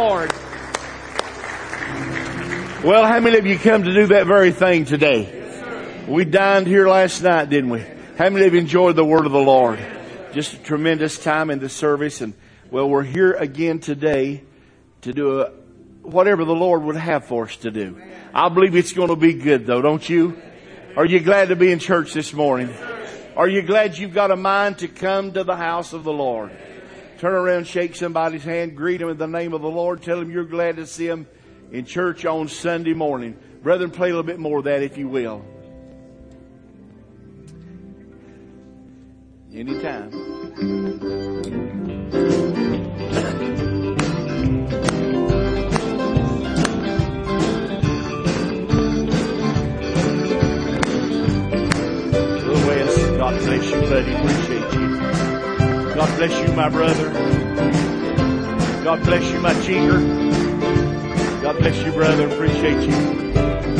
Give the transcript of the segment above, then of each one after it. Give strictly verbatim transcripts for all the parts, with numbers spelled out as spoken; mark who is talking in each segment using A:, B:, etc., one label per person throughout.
A: Lord. Well, how many of you come to do that very thing today? We dined here last night, didn't we? How many of you enjoyed the word of the Lord? Just a tremendous time in the service. And well, we're here again today to do a, whatever the Lord would have for us to do. I believe it's going to be good though, don't you? Are you glad to be in church this morning? Are you glad you've got a mind to come to the house of the Lord? Turn around, shake somebody's hand, greet them in the name of the Lord. Tell them you're glad to see them in church on Sunday morning. Brethren, play a little bit more of that if you will. Anytime. Little Wes, God bless you, buddy. Appreciate you. God bless you, my brother. God bless you, my cheater. God bless you, brother. Appreciate you.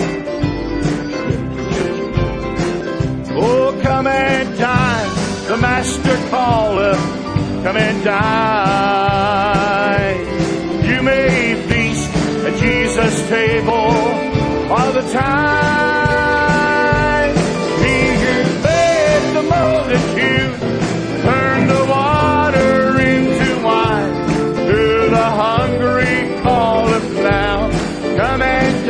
A: Oh, come and dine. The Master calleth. Come and dine. You may feast at Jesus' table all the time. He who fed the multitude, turned the water into wine. To the hungry calleth now. Come and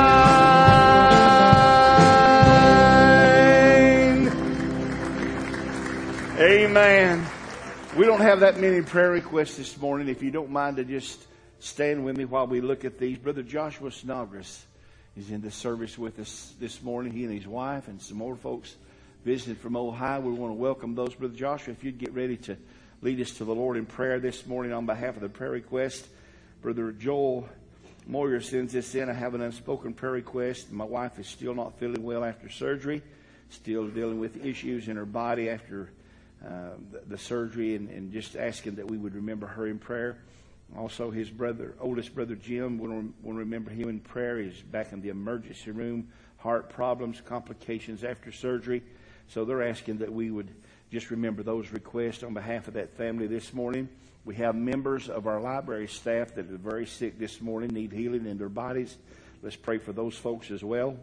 A: dine. Amen. We don't have that many prayer requests this morning. If you don't mind to just stand with me while we look at these. Brother Joshua Snodgrass is in the service with us this morning. He and his wife and some more folks visited from Ohio. We want to welcome those. Brother Joshua, if you'd get ready to lead us to the Lord in prayer this morning on behalf of the prayer request. Brother Joel Moyer sends this in. I have an unspoken prayer request. My wife is still not feeling well after surgery. Still dealing with issues in her body after uh, the, the surgery, and, and just asking that we would remember her in prayer. Also, his brother, oldest brother Jim, we want to remember him in prayer. He's back in the emergency room, heart problems, complications after surgery. So they're asking that we would just remember those requests on behalf of that family this morning. We have members of our library staff that are very sick this morning, need healing in their bodies. Let's pray for those folks as well.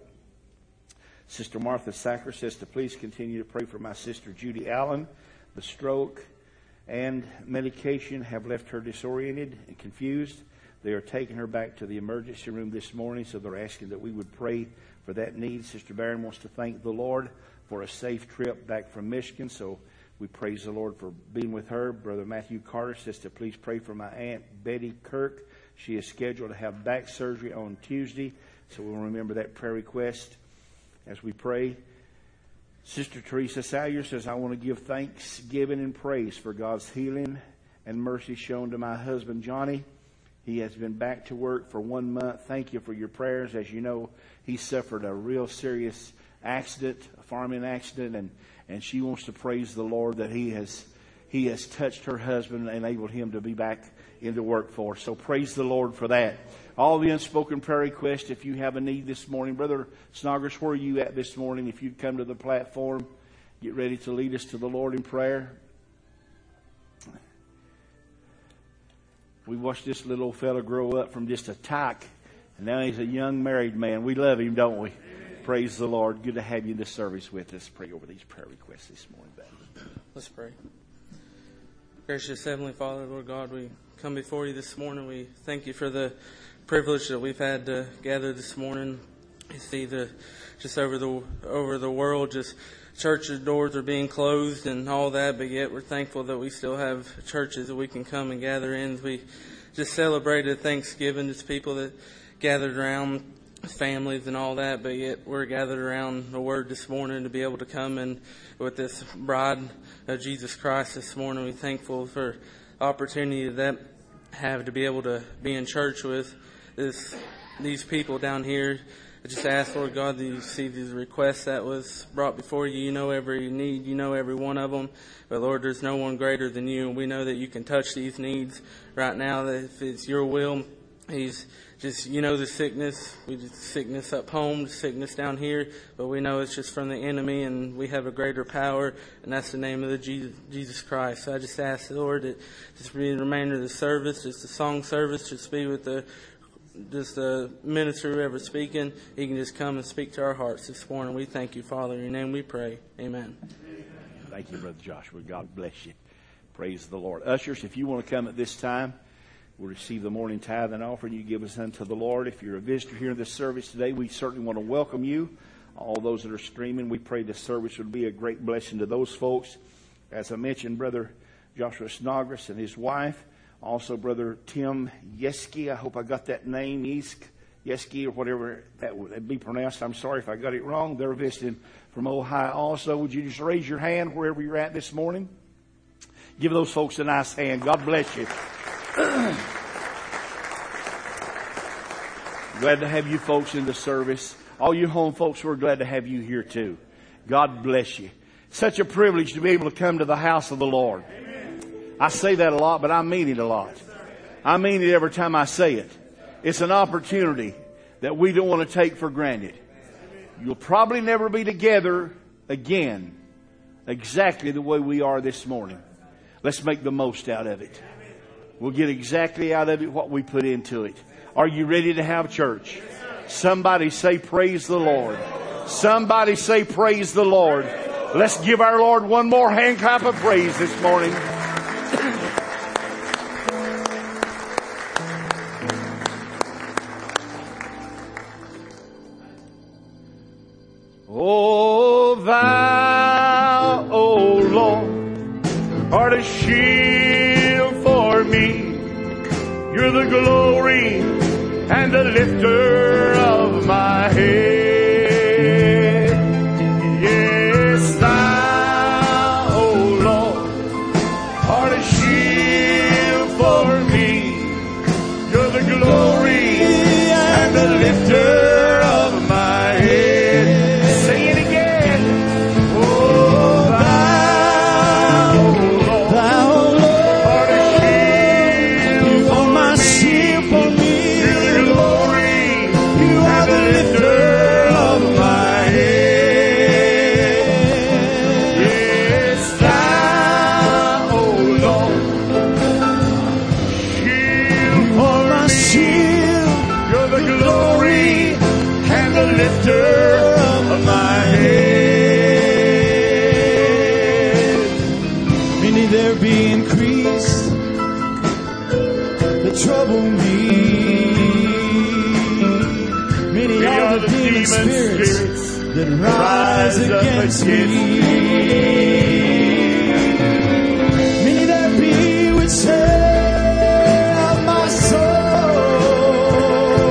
A: Sister Martha Sacker says to please continue to pray for my sister Judy Allen. The stroke and medication have left her disoriented and confused. They are taking her back to the emergency room this morning, so they're asking that we would pray for that need. Sister Barron wants to thank the Lord for a safe trip back from Michigan, so we praise the Lord for being with her. Brother Matthew Carter says to please pray for my Aunt Betty Kirk. She is scheduled to have back surgery on Tuesday, so we'll remember that prayer request as we pray. Sister Teresa Salyer says, I want to give thanksgiving and praise for God's healing and mercy shown to my husband, Johnny. He has been back to work for one month. Thank you for your prayers. As you know, he suffered a real serious accident, a farming accident, and, and she wants to praise the Lord that he has he has touched her husband and enabled him to be back in the workforce. So praise the Lord for that. All the unspoken prayer requests, if you have a need this morning. Brother Snodgrass, where are you at this morning? If you'd come to the platform, get ready to lead us to the Lord in prayer. We watched this little old fella grow up from just a tyke, and now he's a young married man. We love him, don't we? Amen. Praise the Lord. Good to have you in this service with us. Pray over these prayer requests this morning, buddy.
B: Let's pray. Gracious Heavenly Father, Lord God, we come before you this morning. We thank you for the privilege that we've had to gather this morning. You see the just over the over the world, just churches doors are being closed and all that, but yet we're thankful that we still have churches that we can come and gather in. We just celebrated Thanksgiving, just people that gathered around, families and all that, but yet we're gathered around the Word this morning to be able to come and with this bride of Jesus Christ this morning. We're thankful for the opportunity that have to be able to be in church with this these people down here. I just ask, Lord God, that you see these requests that was brought before you. You know every need. You know every one of them. But, Lord, there's no one greater than you. And we know that you can touch these needs right now, that if it's your will, He's just, you know, the sickness, we just sickness up home, sickness down here, but we know it's just from the enemy, and we have a greater power, and that's the name of the Jesus, Jesus Christ. So I just ask the Lord that just be the remainder of the service, just the song service, just be with the just the minister, whoever's speaking. He can just come and speak to our hearts this morning. We thank you, Father. In your name we pray. Amen.
A: Thank you, Brother Joshua. God bless you. Praise the Lord. Ushers, if you want to come at this time, we'll receive the morning tithe and offering you give us unto the Lord. If you're a visitor here in this service today, we certainly want to welcome you. All those that are streaming, we pray this service would be a great blessing to those folks. As I mentioned, Brother Joshua Snodgrass and his wife, also Brother Tim Yeski. I hope I got that name, Yesk, Yeski, or whatever that would be pronounced. I'm sorry if I got it wrong. They're visiting from Ohio also. Would you just raise your hand wherever you're at this morning? Give those folks a nice hand. God bless you. Glad to have you folks in the service. All you home folks, we're glad to have you here too. God bless you. Such a privilege to be able to come to the house of the Lord. I say that a lot, but I mean it a lot. I mean it every time I say it. It's an opportunity that we don't want to take for granted. You'll probably never be together again exactly the way we are this morning. Let's make the most out of it. We'll get exactly out of it what we put into it. Are you ready to have church? Somebody say praise the Lord. Somebody say praise the Lord. Let's give our Lord one more hand clap of praise this morning. Oh, thou, O Lord, art a shield for me. You're the glory and the lifter of my head. Yes, thou, O Lord, art a shield for me. You're the glory and the lifter of my head. Sing it again. Oh, thou, O Lord, thou, O Lord, art a shield. You are my shield for me. You're the glory. You are the lifter of my head. Yes, thou, O Lord, shield for my shield. You're the glory and the lifter of my head. Many there be increased that trouble me. Many are the demon spirits that rise against me. Many there be which say of my soul,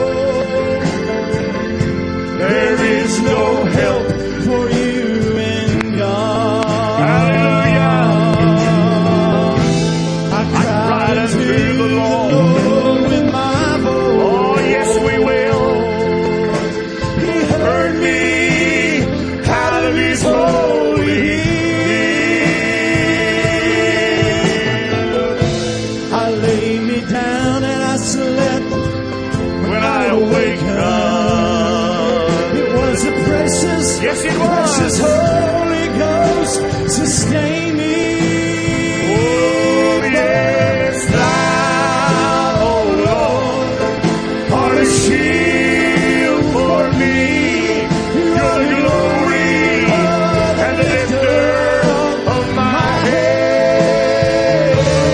A: there is no help for you in God. Hallelujah. I cried unto the Lord with my voice. Oh, yes, we will. He heard me out of his holy hill. I laid me down and I slept. When I awakened, it was a precious, yes, it was. Precious Holy Ghost sustain me. Oh, yes, thou, O Lord, art a shield for me. You're the glory and the lifter of my head.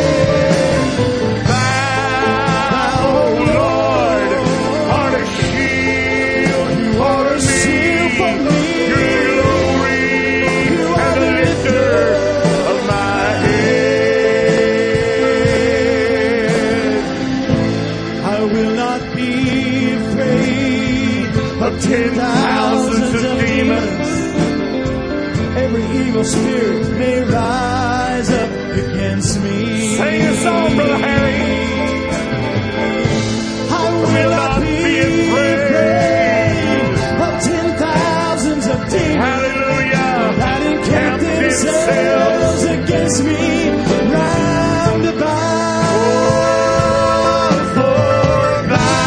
A: Thou, O Lord, art a shield. You are a shield for me. You're the glory and the lifter of my head. I will not be afraid of ten thousands of demons. Every evil spirit may rise up against me. Sing a song, Brother Harry. I will not be afraid of ten thousands of demons. Hallelujah. That encamp themselves against me round about. For thou,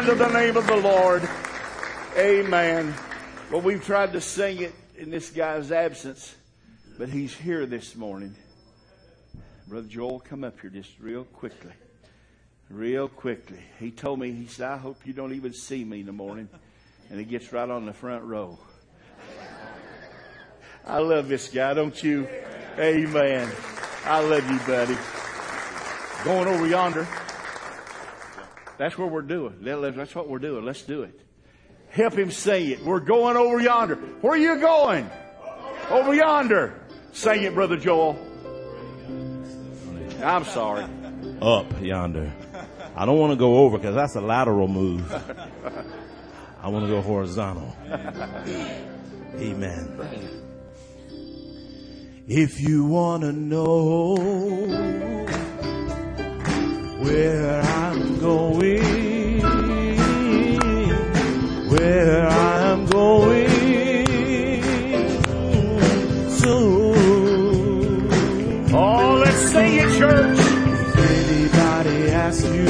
A: unto the name of the Lord. Amen. Well, we've tried to sing it in this guy's absence, but he's here this morning. Brother Joel, come up here just real quickly. Real quickly. He told me, he said, I hope you don't even see me in the morning. And he gets right on the front row. I love this guy, don't you? Amen. I love you, buddy. Going over yonder. That's what we're doing. That's what we're doing. Let's do it. Help him sing it. We're going over yonder. Where are you going? Over yonder. Sing it, Brother Joel. I'm sorry.
C: Up yonder. I don't want to go over because that's a lateral move. I want to go horizontal. Amen. If you want to know where I'm going, where I'm going soon.
A: Oh, let's sing it, church.
C: If anybody asks you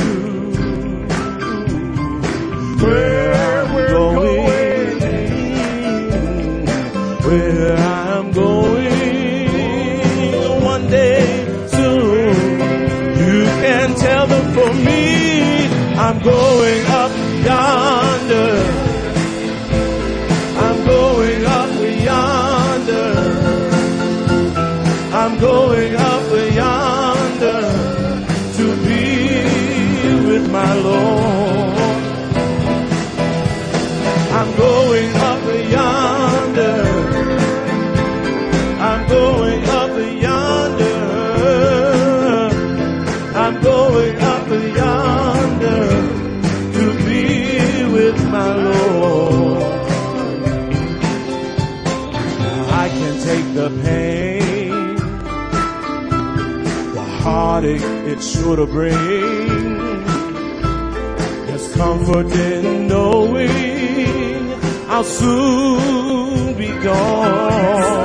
C: where I'm
A: we're
C: going,
A: going.
C: where I'm going one day soon, you can tell them for me, I'm going up yonder. I'm going up yonder. I'm going up yonder to be with my Lord. I'm going up yonder. I'm going up yonder. I'm going up yonder to be with my Lord. I can take the pain, the heartache it sure to bring. There's comfort in knowing I'll soon be gone.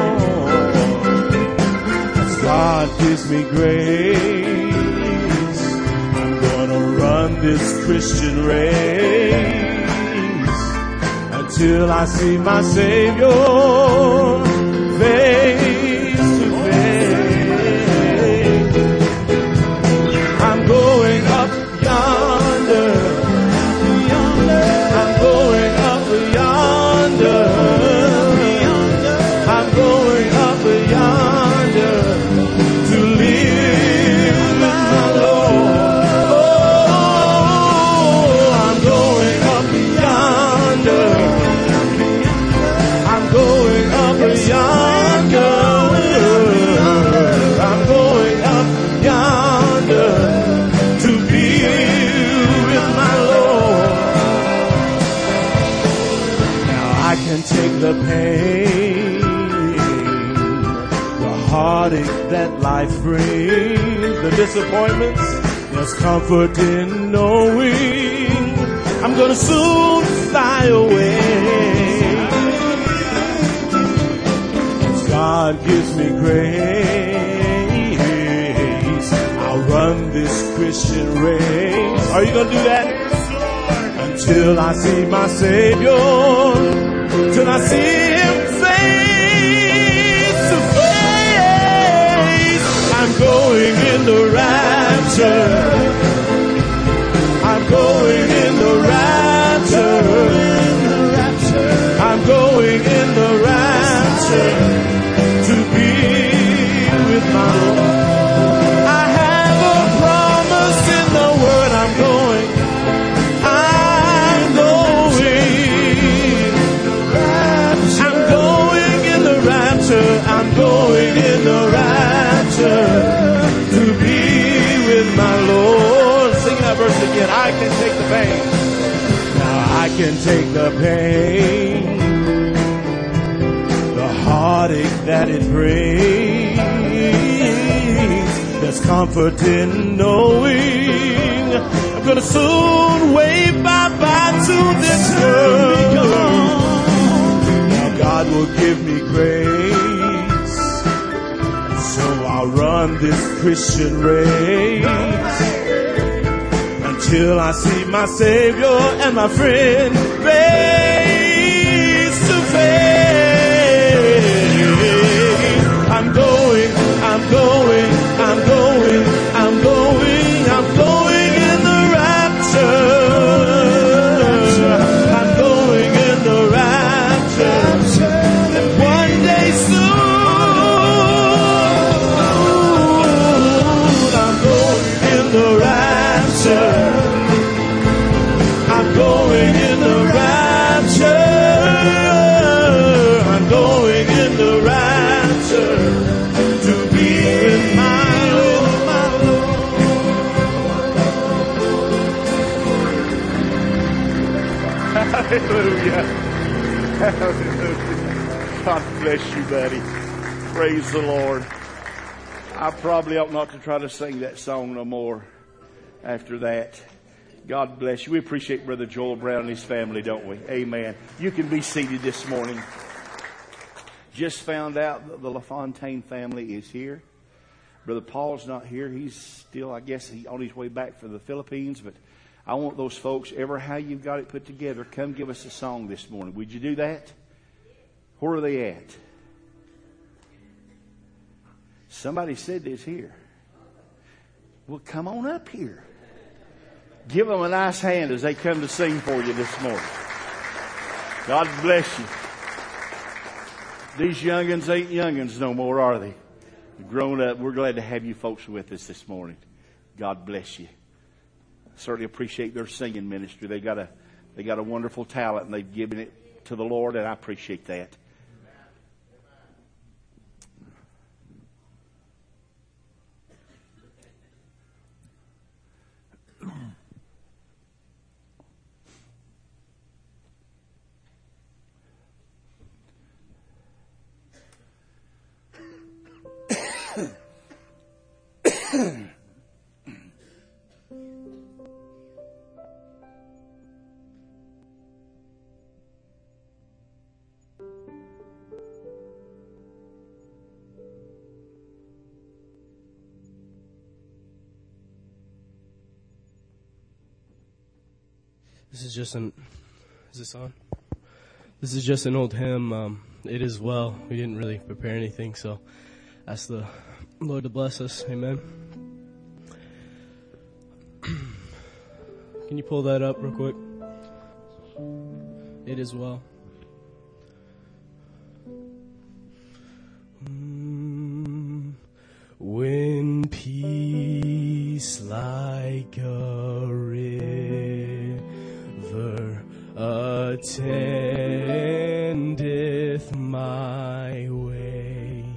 C: As God gives me grace, I'm gonna run this Christian race until I see my Savior face to face. I'm going up yonder. I'm going up yonder. I'm going up yonder to live with my Lord. Oh, I'm going up yonder. I'm going up yonder. I'm going up yonder to be with my Lord. Now I can take the pain, the heartache that life brings, the disappointments. There's comfort in knowing I'm gonna soon fly away. God gives me grace, I'll run this Christian race. Are you going to do that? Until I see my Savior, till I see Him face to face. I'm going in the rapture. I'm going in the rapture. I'm going in the rapture. To be with my Lord. I have a promise in the word. I'm going. I'm going. I'm going in the rapture. I'm going in the rapture to be with my Lord. Sing that verse again. I can take the pain. Now I can take the pain, heartache that it brings. There's comfort in knowing I'm gonna soon wave bye-bye to this world. Now God will give me grace, so I'll run this Christian race till I see my Savior and my friend face to face. I'm going, I'm going, I'm going, I'm going, I'm going in the rapture. I'm going in the rapture. And one day soon, I'm going in the rapture. I'm going in the rapture. I'm going in the rapture to be with my Lord, my Lord.
A: Hallelujah. Hallelujah. God bless you, buddy. Praise the Lord. I probably ought not to try to sing that song no more after that. God bless you. We appreciate Brother Joel Brown and his family, don't we? Amen. You can be seated this morning. Just found out that the LaFontaine family is here. Brother Paul's not here. He's still, I guess, he, on his way back from the Philippines. But I want those folks, ever how you've got it put together, come give us a song this morning. Would you do that? Where are they at? Somebody said this here. Well, come on up here. Give them a nice hand as they come to sing for you this morning. God bless you. These young'uns ain't young'uns no more, are they? You've grown up. We're glad to have you folks with us this morning. God bless you. I certainly appreciate their singing ministry. They got a, they got a wonderful talent, and they've given it to the Lord, and I appreciate that.
D: This is just an, is this on? This is just an old hymn. Um, it is well. We didn't really prepare anything, so ask the Lord to bless us. Amen. Can you pull that up real quick? It is well. Mm, when peace like a river attendeth my way,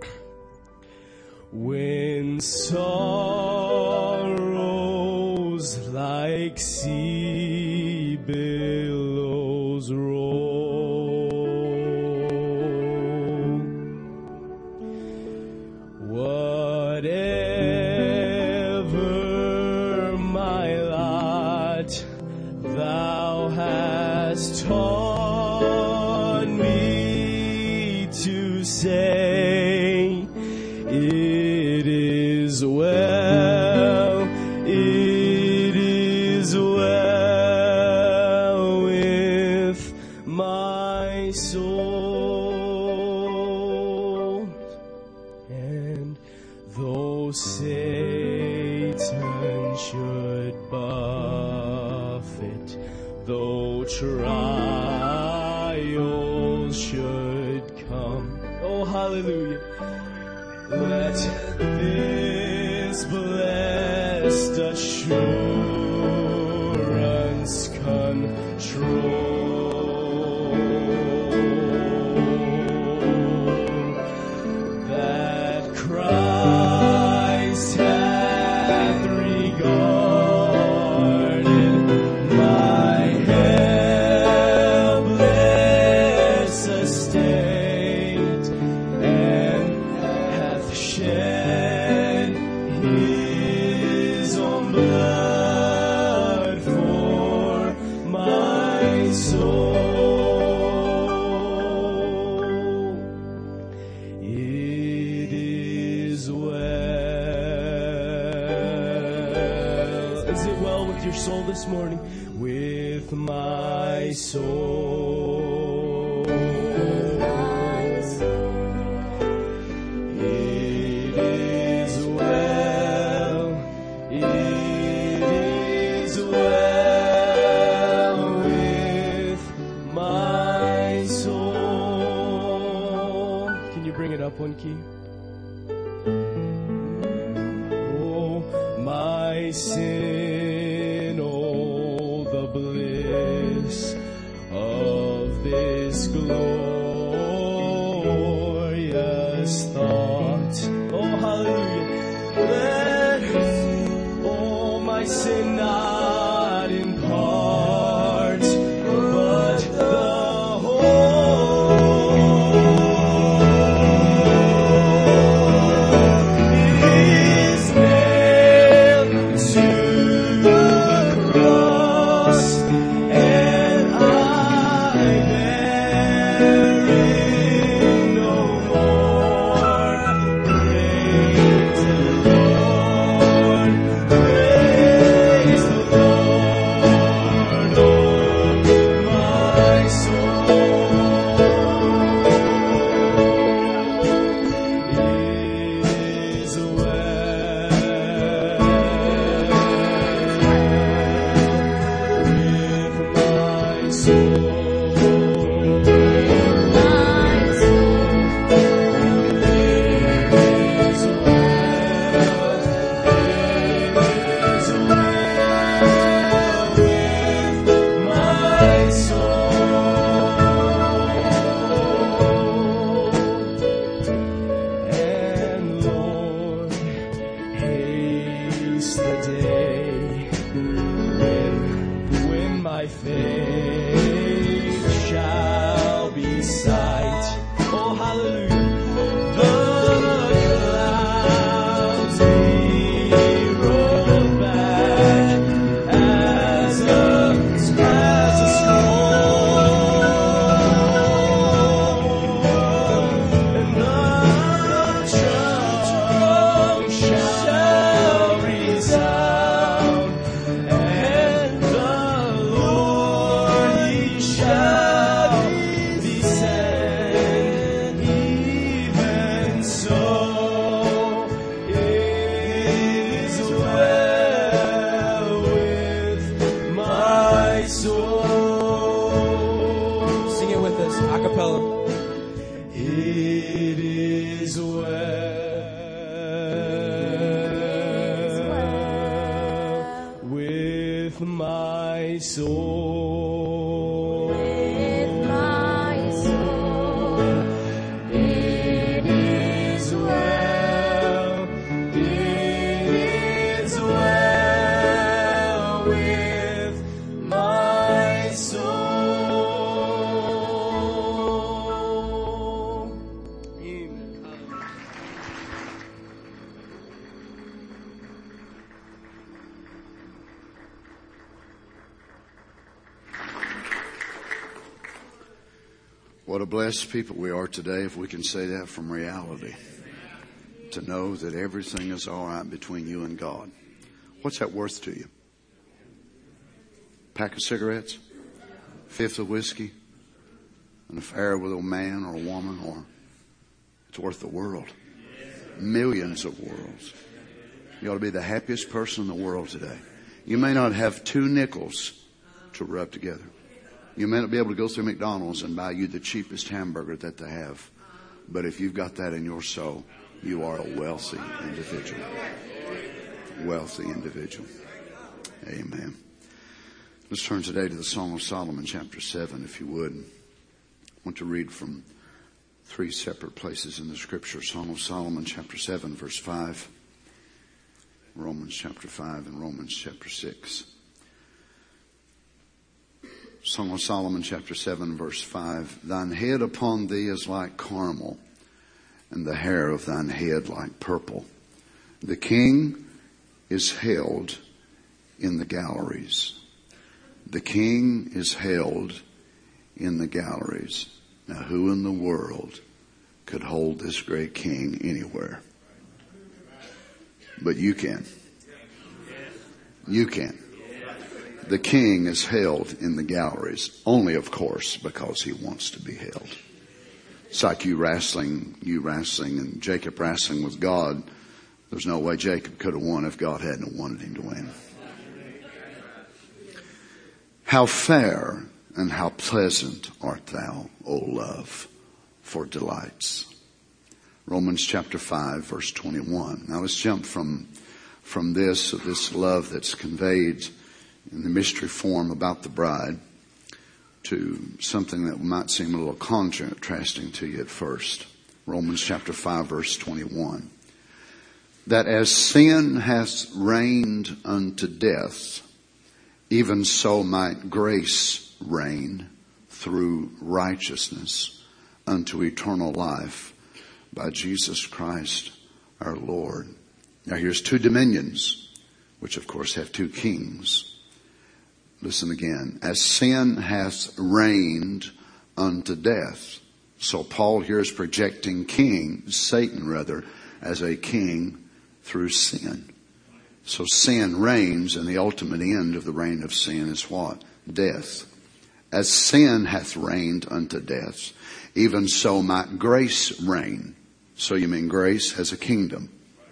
D: when sorrows like sea billows roll, whatever my lot, thou hast taught me to say, it is well, it is well with my soul. And though Satan should buffet, though trials should come, oh hallelujah, let this blessed assurance control, that Christ hath regarded my helpless estate, and hath shed his own blood for my your soul this morning. With my soul. With my soul. It is well. It is well with my soul. Can you bring it up one key? Oh, my sin, oh, the bliss of this glorious thought. Oh, hallelujah. Let, oh, my sin not in part, but the
E: What a blessed people we are today if we can say that from reality. To know that everything is all right between you and God. What's that worth to you? Pack of cigarettes? Fifth of whiskey? An affair with a man or a woman? Or it's worth the world. Millions of worlds. You ought to be the happiest person in the world today. You may not have two nickels to rub together. You may not be able to go through McDonald's and buy you the cheapest hamburger that they have. But if you've got that in your soul, you are a wealthy individual. Wealthy individual. Amen. Let's turn today to the Song of Solomon, chapter seven, if you would. I want to read from three separate places in the Scripture. Song of Solomon, chapter seven, verse five. Romans chapter five and Romans chapter six. Song of Solomon, chapter seven, verse five. Thine head upon thee is like Carmel, and the hair of thine head like purple. The king is held in the galleries. The king is held in the galleries. Now, who in the world could hold this great king anywhere? But you can. You can. the king is held in the galleries, only of course because he wants to be held. It's like you wrestling, you wrestling and Jacob wrestling with God. There's no way Jacob could have won if God hadn't wanted him to win. How fair and how pleasant art thou, O love, for delights. Romans chapter five, verse twenty-one. Now let's jump from, from this, this love that's conveyed in the mystery form about the bride, to something that might seem a little contrasting to you at first. Romans chapter five, verse twenty-one. That as sin hath reigned unto death, even so might grace reign through righteousness unto eternal life by Jesus Christ our Lord. Now here's two dominions, which of course have two kings. Listen again. As sin hath reigned unto death. So Paul here is projecting king, Satan rather, as a king through sin. So sin reigns, and the ultimate end of the reign of sin is what? Death. As sin hath reigned unto death, even so might grace reign. So you mean grace has a kingdom.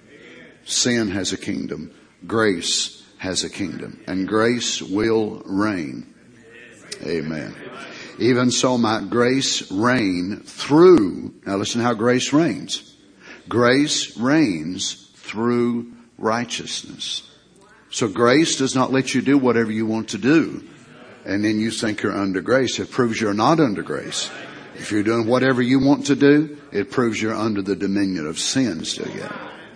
E: Sin has a kingdom. Grace has a kingdom. And grace will reign. Amen. Even so might grace reign through, now listen how grace reigns. Grace reigns through righteousness. So grace does not let you do whatever you want to do, and then you think you're under grace. It proves you're not under grace. If you're doing whatever you want to do, it proves you're under the dominion of sin still yet.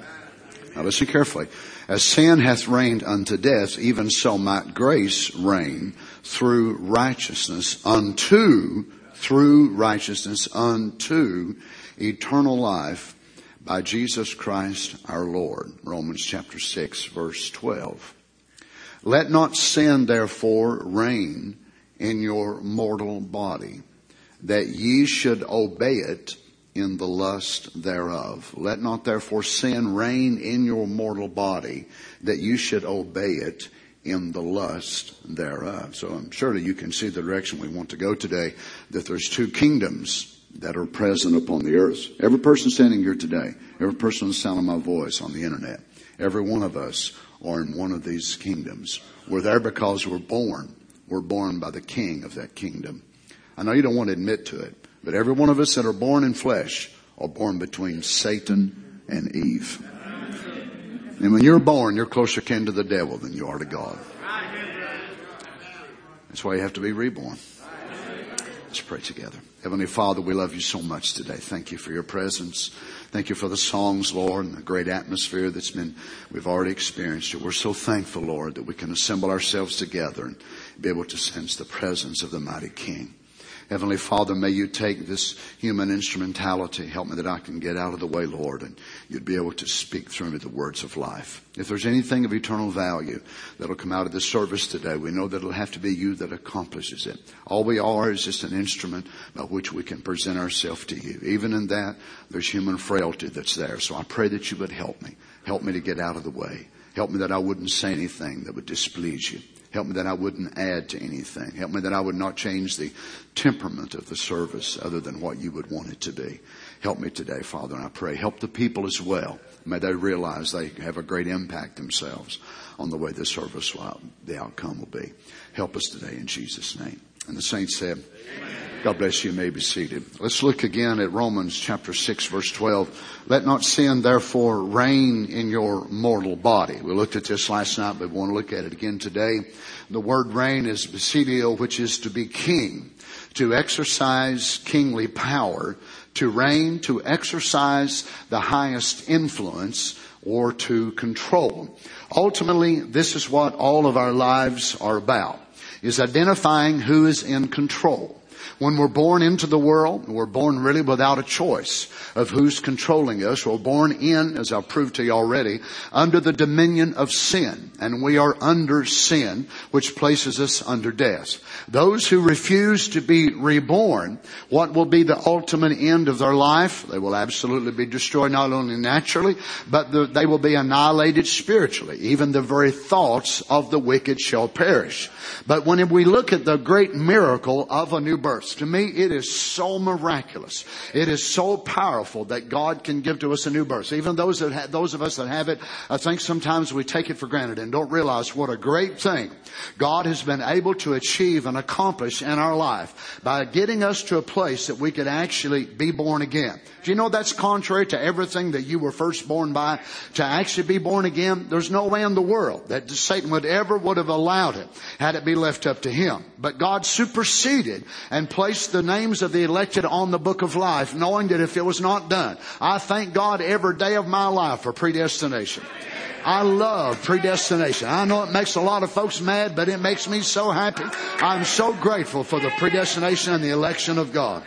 E: Now listen carefully. As sin hath reigned unto death, even so might grace reign through righteousness unto, through righteousness unto eternal life by Jesus Christ our Lord. Romans chapter six, verse twelve. Let not sin therefore reign in your mortal body, that ye should obey it in the lust thereof. Let not therefore sin reign in your mortal body, that you should obey it in the lust thereof. So I'm sure that you can see the direction we want to go today, that there's two kingdoms that are present upon the earth. Every person standing here today, every person on the sound of my voice on the internet, every one of us are in one of these kingdoms. We're there because we're born. We're born by the king of that kingdom. I know you don't want to admit to it, but every one of us that are born in flesh are born between Satan and Eve. And when you're born, you're closer kin to the devil than you are to God. That's why you have to be reborn. Let's pray together. Heavenly Father, we love you so much today. Thank you for your presence. Thank you for the songs, Lord, and the great atmosphere that's been, we've already experienced. We're so thankful, Lord, that we can assemble ourselves together and be able to sense the presence of the mighty King. Heavenly Father, may you take this human instrumentality. Help me that I can get out of the way, Lord, and you'd be able to speak through me the words of life. If there's anything of eternal value that'll come out of this service today, we know that it'll have to be you that accomplishes it. All we are is just an instrument by which we can present ourselves to you. Even in that, there's human frailty that's there. So I pray that you would help me. Help me to get out of the way. Help me that I wouldn't say anything that would displease you. Help me that I wouldn't add to anything. Help me that I would not change the temperament of the service other than what you would want it to be. Help me today, Father, and I pray. Help the people as well. May they realize they have a great impact themselves on the way the service, will, the outcome will be. Help us today in Jesus' name. And the saints said, Amen. God bless you. You may be seated. Let's look again at Romans chapter six, verse twelve. Let not sin therefore reign in your mortal body. We looked at this last night, but we want to look at it again today. The word reign is basilio, which is to be king, to exercise kingly power, to reign, to exercise the highest influence, or to control. Ultimately, this is what all of our lives are about, is identifying who is in control. When we're born into the world, we're born really without a choice of who's controlling us. We're born in, as I've proved to you already, under the dominion of sin. And we are under sin, which places us under death. Those who refuse to be reborn, what will be the ultimate end of their life? They will absolutely be destroyed, not only naturally, but the, they will be annihilated spiritually. Even the very thoughts of the wicked shall perish. But when we look at the great miracle of a new birth, to me it is so miraculous. It is so powerful that God can give to us a new birth. Even those that ha- those of us that have it, I think sometimes we take it for granted and don't realize what a great thing God has been able to achieve and accomplish in our life by getting us to a place that we could actually be born again. Do you know that's contrary to everything that you were first born by? To actually be born again, there's no way in the world that Satan would ever would have allowed it had it be left up to him. But God superseded and placed the names of the elected on the book of life, knowing that if it was not done, I thank God every day of my life for predestination. I love predestination. I know it makes a lot of folks mad, but it makes me so happy. I'm so grateful for the predestination and the election of God.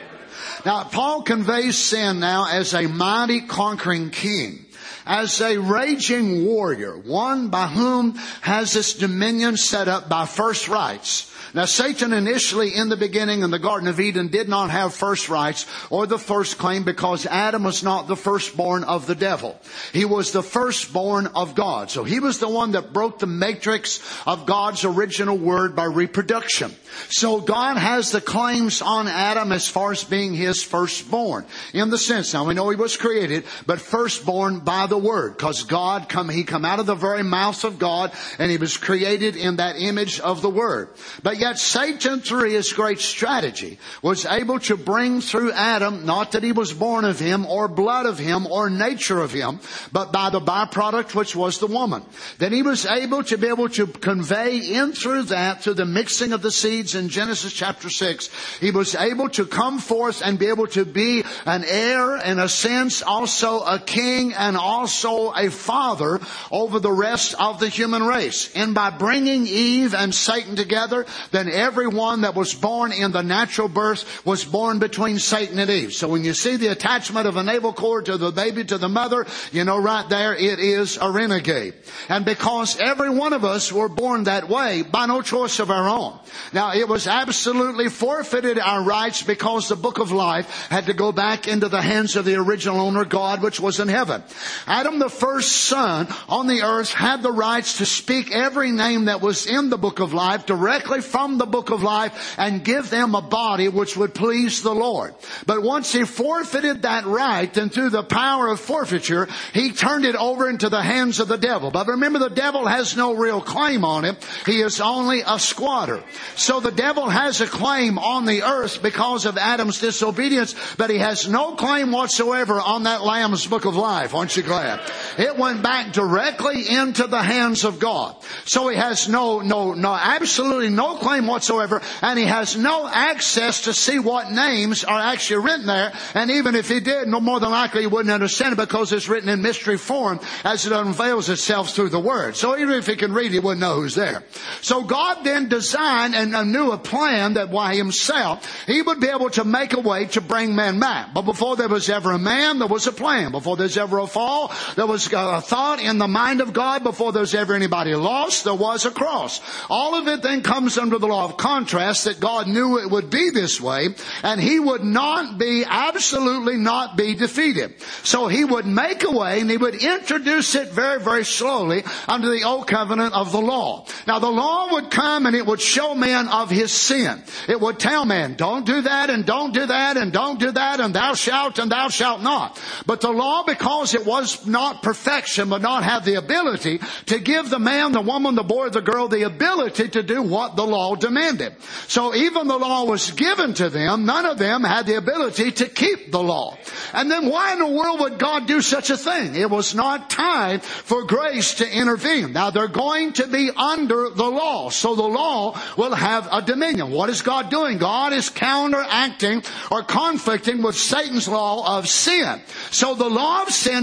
E: Now, Paul conveys sin now as a mighty conquering king, as a raging warrior, one by whom has this dominion set up by first rights. Now, Satan initially in the beginning in the Garden of Eden did not have first rights or the first claim because Adam was not the firstborn of the devil. He was the firstborn of God. So he was the one that broke the matrix of God's original word by reproduction. So God has the claims on Adam as far as being his firstborn. In the sense, now we know he was created, but firstborn by the word. Because God come, he come out of the very mouth of God and he was created in that image of the word. But yet Satan, through his great strategy, was able to bring through Adam, not that he was born of him or blood of him or nature of him, but by the byproduct which was the woman. Then he was able to be able to convey in through that, through the mixing of the seeds in Genesis chapter six, he was able to come forth and be able to be an heir, in a sense, also a king and also a father over the rest of the human race. And by bringing Eve and Satan together, then everyone that was born in the natural birth was born between Satan and Eve. So when you see the attachment of a navel cord to the baby, to the mother, you know right there it is a renegade. And because every one of us were born that way by no choice of our own. Now it was absolutely forfeited our rights because the book of life had to go back into the hands of the original owner, God, which was in heaven. Adam, the first son on the earth, had the rights to speak every name that was in the book of life directly from the book of life and give them a body which would please the Lord. But once he forfeited that right, then through the power of forfeiture, he turned it over into the hands of the devil. But remember, the devil has no real claim on it. He is only a squatter. So the devil has a claim on the earth because of Adam's disobedience, but he has no claim whatsoever on that Lamb's book of life. Aren't you glad? It went back directly into the hands of God. So he has no, no, no, absolutely no claim whatsoever, and he has no access to see what names are actually written there. And even if he did, no more than likely he wouldn't understand it because it's written in mystery form as it unveils itself through the Word. So even if he can read, he wouldn't know who's there. So God then designed and knew a plan that by himself, he would be able to make a way to bring man back. But before there was ever a man, there was a plan. Before there's ever a fall, there was a thought in the mind of God. Before there's ever anybody lost, there was a cross. All of it then comes under the law of contrast, that God knew it would be this way, and he would not be, absolutely not be defeated. So he would make a way, and he would introduce it very, very slowly under the old covenant of the law. Now the law would come and it would show man of his sin. It would tell man, don't do that and don't do that and don't do that and thou shalt and thou shalt not. But the law, because it was not perfection, but not have the ability to give the man, the woman, the boy, the girl the ability to do what the law demanded. So even the law was given to them, none of them had the ability to keep the law. And then why in the world would God do such a thing? It was not time for grace to intervene. Now they're going to be under the law, so the law will have a dominion. What is God doing? God is counteracting or conflicting with Satan's law of sin. So the law of sin now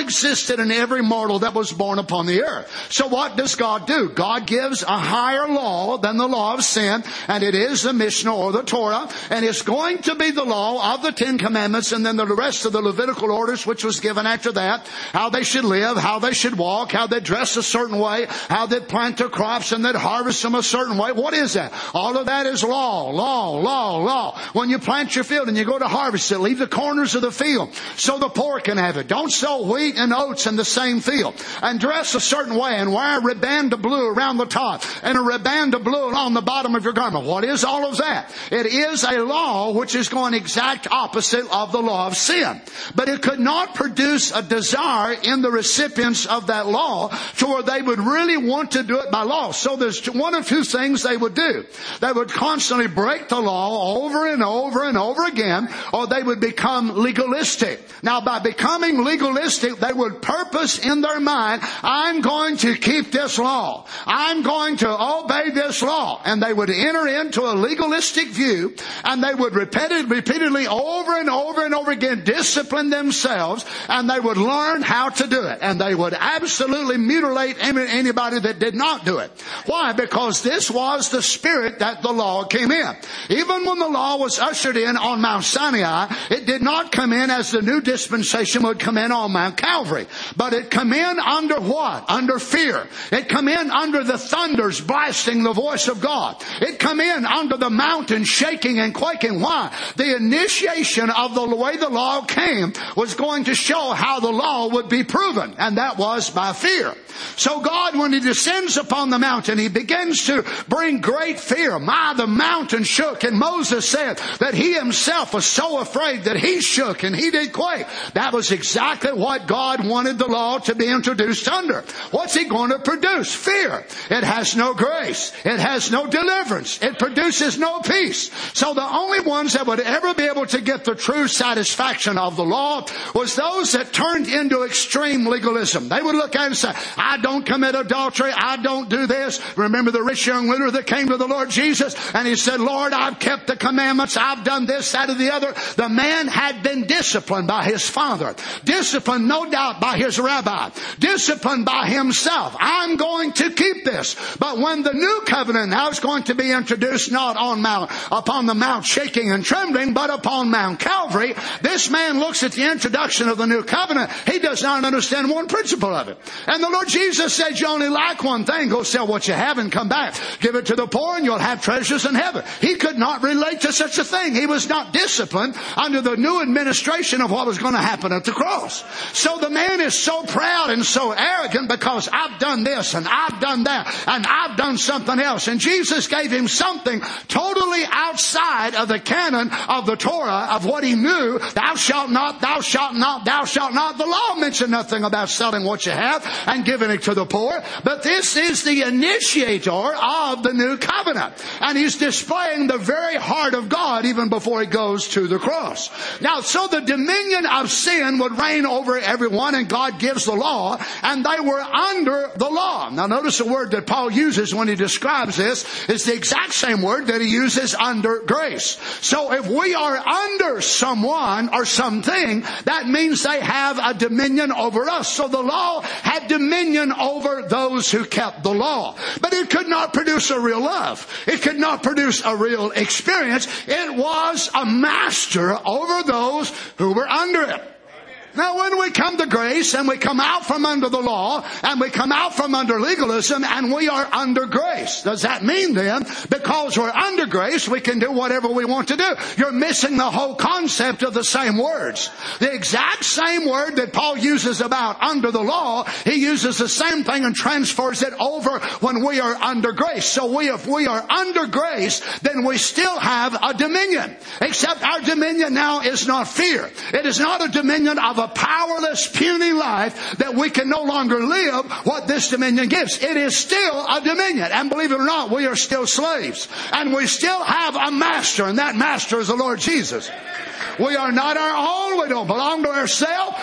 E: existed in every mortal that was born upon the earth. So what does God do? God gives a higher law than the law of sin, and it is the Mishnah or the Torah, and it's going to be the law of the Ten Commandments, and then the rest of the Levitical orders which was given after that, how they should live, how they should walk, how they dress a certain way, how they plant their crops and they'd harvest them a certain way. What is that? All of that is law, law, law, law. When you plant your field and you go to harvest it, leave the corners of the field so the poor can have it. Don't sow wheat and oats in the same field. And dress a certain way and wear a riband of blue around the top and a riband of blue along the bottom of your garment. What is all of that? It is a law which is going exact opposite of the law of sin. But it could not produce a desire in the recipients of that law to where they would really want to do it by law. So there's one of two things they would do. They would constantly break the law over and over and over again, or they would become legalistic. Now, by becoming legalistic, they would purpose in their mind, I'm going to keep this law. I'm going to obey this law. And they would enter into a legalistic view, and they would repeat, repeatedly over and over and over again discipline themselves, and they would learn how to do it. And they would absolutely mutilate anybody that did not do it. Why? Because this was the spirit that the law came in. Even when the law was ushered in on Mount Sinai, it did not come in as the new dispensation would come in on Mount Calvary. But it come in under what? Under fear. It come in under the thunders blasting the voice of God. It come in under the mountain shaking and quaking. Why? The initiation of the way the law came was going to show how the law would be proven. And that was by fear. So God, when He descends upon the mountain, He begins to bring great fear. My, the mountain shook. And Moses said that he himself was so afraid that he shook and he did quake. That was exactly what God wanted the law to be introduced under. What's He going to produce? Fear. It has no grace. It has no deliverance. It produces no peace. So the only ones that would ever be able to get the true satisfaction of the law was those that turned into extreme legalism. They would look at it and say, I don't commit adultery. I don't do this. Remember the rich young widow that came to the Lord Jesus and he said, Lord, I've kept the commandments. I've done this, that, or the other. The man had been disciplined by his father. Disciplined, no doubt, by his rabbi. Disciplined by himself. I'm going to keep this. But when the new covenant now is going to be introduced, not on Mount, upon the Mount shaking and trembling, but upon Mount Calvary, this man looks at the introduction of the new covenant. He does not understand one principle of it. And the Lord Jesus said, you only lack one thing. Go sell what you have and come back. Give it to the poor and you'll have treasures in heaven. He could not relate to such a thing. He was not disciplined under the new administration of what was going to happen at the cross. So the man is so proud and so arrogant because I've done this and I've done that and I've done something else. And Jesus gave him something totally outside of the canon of the Torah of what he knew. Thou shalt not, thou shalt not, thou shalt not. The law mentioned nothing about selling what you have and giving it to the poor. But this is the initiator of the new covenant. And he's displaying the very heart of God even before he goes to the cross. Now, so the dominion of sin would reign over everyone, and God gives the law, and they were under the law. Now, notice the word that Paul uses when he describes this is the exact same word that he uses under grace. So if we are under someone or something, that means they have a dominion over us. So the law had dominion over those who kept the law. But it could not produce a real love. It could not produce a real experience. It was a master over those who were under it. Now, when we come to grace and we come out from under the law and we come out from under legalism and we are under grace, does that mean then because we're under grace we can do whatever we want to do? You're missing the whole concept of the same words. The exact same word that Paul uses about under the law, he uses the same thing and transfers it over when we are under grace. So we, if we are under grace, then we still have a dominion. Except our dominion now is not fear. It is not a dominion of a powerless, puny life that we can no longer live what this dominion gives. It is still a dominion. And believe it or not, we are still slaves. And we still have a master, and that master is the Lord Jesus. We are not our own. We don't belong to ourselves.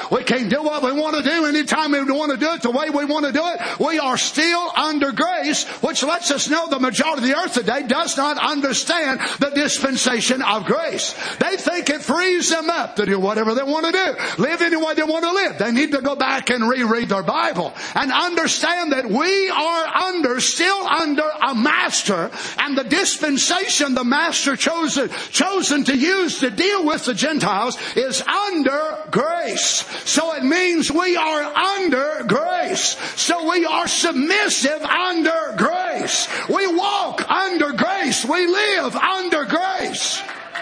E: We can't do what we want to do anytime we want to do it the way we want to do it. We are still under grace, which lets us know the majority of the earth today does not understand the dispensation of grace. They think it frees them up to do whatever they want to do, live any way they want to live. They need to go back and reread their Bible and understand that we are under, still under a master, and the dispensation the master chosen, chosen to use to deal with the Gentiles is under grace. So it means we are under grace. So we are submissive under grace. We walk under grace. We live under grace.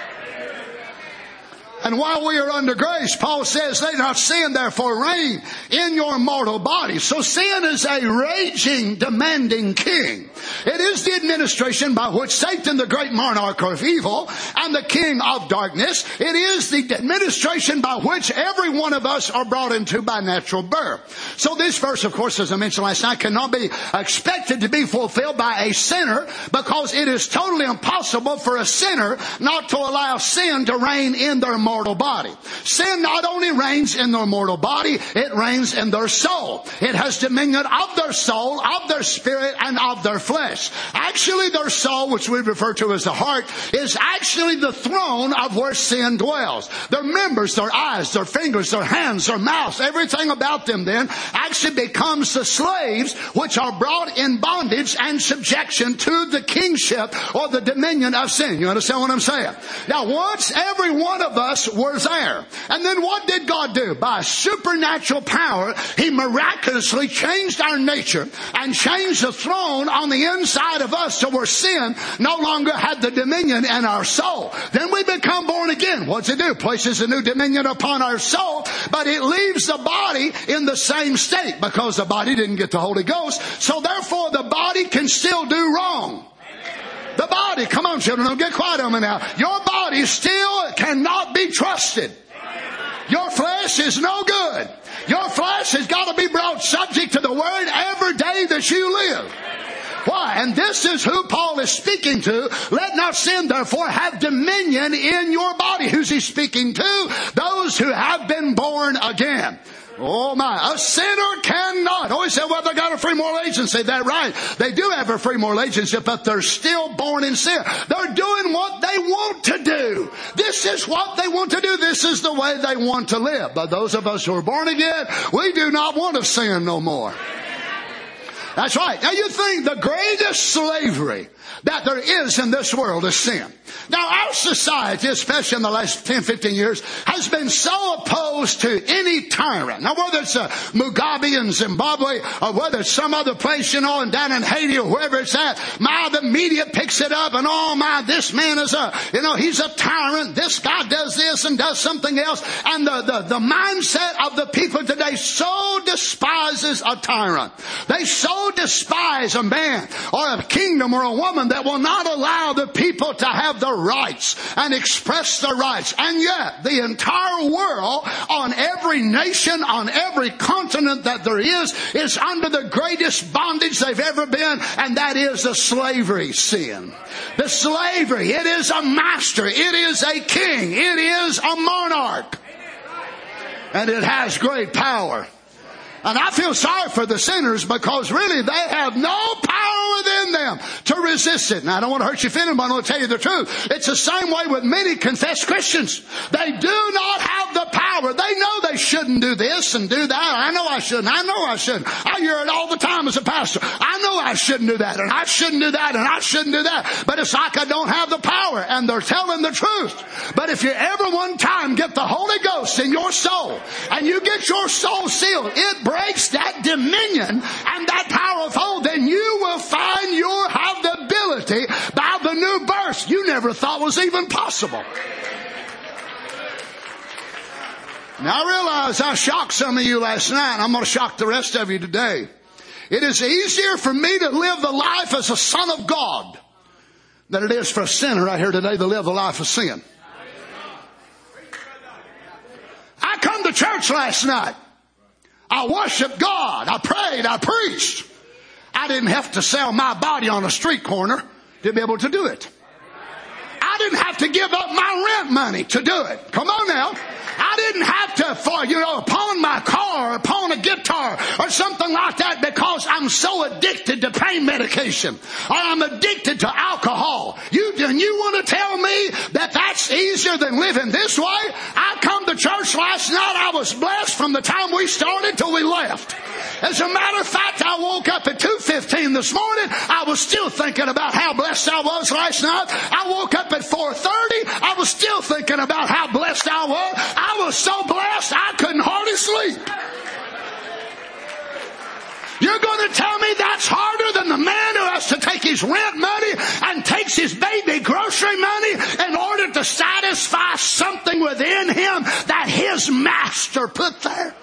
E: And while we are under grace, Paul says, let not sin therefore reign in your mortal body. So sin is a raging, demanding king. It is the administration by which Satan, the great monarch of evil and the king of darkness, it is the administration by which every one of us are brought into by natural birth. So this verse, of course, as I mentioned last night, cannot be expected to be fulfilled by a sinner, because it is totally impossible for a sinner not to allow sin to reign in their mortal mortal body. Sin not only reigns in their mortal body, it reigns in their soul. It has dominion of their soul, of their spirit, and of their flesh. Actually, their soul, which we refer to as the heart, is actually the throne of where sin dwells. Their members, their eyes, their fingers, their hands, their mouths, everything about them then actually becomes the slaves which are brought in bondage and subjection to the kingship or the dominion of sin. You understand what I'm saying? Now, once every one of us were there. And then what did God do? By supernatural power, He miraculously changed our nature and changed the throne on the inside of us so where sin no longer had the dominion in our soul. Then we become born again. What's it do? Places a new dominion upon our soul, but it leaves the body in the same state because the body didn't get the Holy Ghost. So therefore the body can still do wrong. The body, come on children, don't get quiet on me now. Your body still cannot be trusted. Your flesh is no good. Your flesh has got to be brought subject to the Word every day that you live. Why? And this is who Paul is speaking to. Let not sin therefore have dominion in your body. Who's he speaking to? Those who have been born again. Oh my, a sinner cannot. Oh, he said, well, they got a free moral agency. That's right. They do have a free moral agency, but they're still born in sin. They're doing what they want to do. This is what they want to do. This is the way they want to live. But those of us who are born again, we do not want to sin no more. That's right. Now you think the greatest slavery that there is in this world is sin. Now our society, especially in the last ten, fifteen years, has been so opposed to any tyrant. Now whether it's uh, Mugabe in Zimbabwe or whether it's some other place, you know, and down in Haiti or wherever it's at, my, the media picks it up and oh my, this man is a, you know, he's a tyrant. This guy does this and does something else. And the, the, the mindset of the people today so despises a tyrant. They so despise a man or a kingdom or a woman that will not allow the people to have their rights and express their rights. And yet, the entire world, on every nation, on every continent that there is, is under the greatest bondage they've ever been, and that is the slavery sin. The slavery, it is a master, it is a king, it is a monarch. And it has great power. And I feel sorry for the sinners because really they have no power within them to resist it. Now I don't want to hurt your feelings, but I'm going to tell you the truth. It's the same way with many confessed Christians. They do not have the power. They know they shouldn't do this and do that. I know I shouldn't. I know I shouldn't. I hear it all the time as a pastor. I know I shouldn't do that and I shouldn't do that and I shouldn't do that. But it's like I don't have the power, and they're telling the truth. But if you ever one time get the Holy Ghost in your soul and you get your soul sealed, it breaks that dominion and that power of hold, then you will find you have the ability by the new birth you never thought was even possible. Now I realize I shocked some of you last night. I'm going to shock the rest of you today. It is easier for me to live the life as a son of God than it is for a sinner right here today to live the life of sin. I come to church last night. I worshiped God. I prayed. I preached. I didn't have to sell my body on a street corner to be able to do it. I didn't have to give up my rent money to do it. Come on now. I I didn't have to, for, you know, pawn my car or pawn a guitar or something like that because I'm so addicted to pain medication or I'm addicted to alcohol. You, and you want to tell me that that's easier than living this way? I come to church last night. I was blessed from the time we started till we left. As a matter of fact, I woke up at two fifteen this morning. I was still thinking about how blessed I was last night. I woke up at four thirty. I was still thinking about how blessed I was. I was so blessed I couldn't hardly sleep. You're going to tell me that's harder than the man who has to take his rent money and takes his baby grocery money in order to satisfy something within him that his master put there?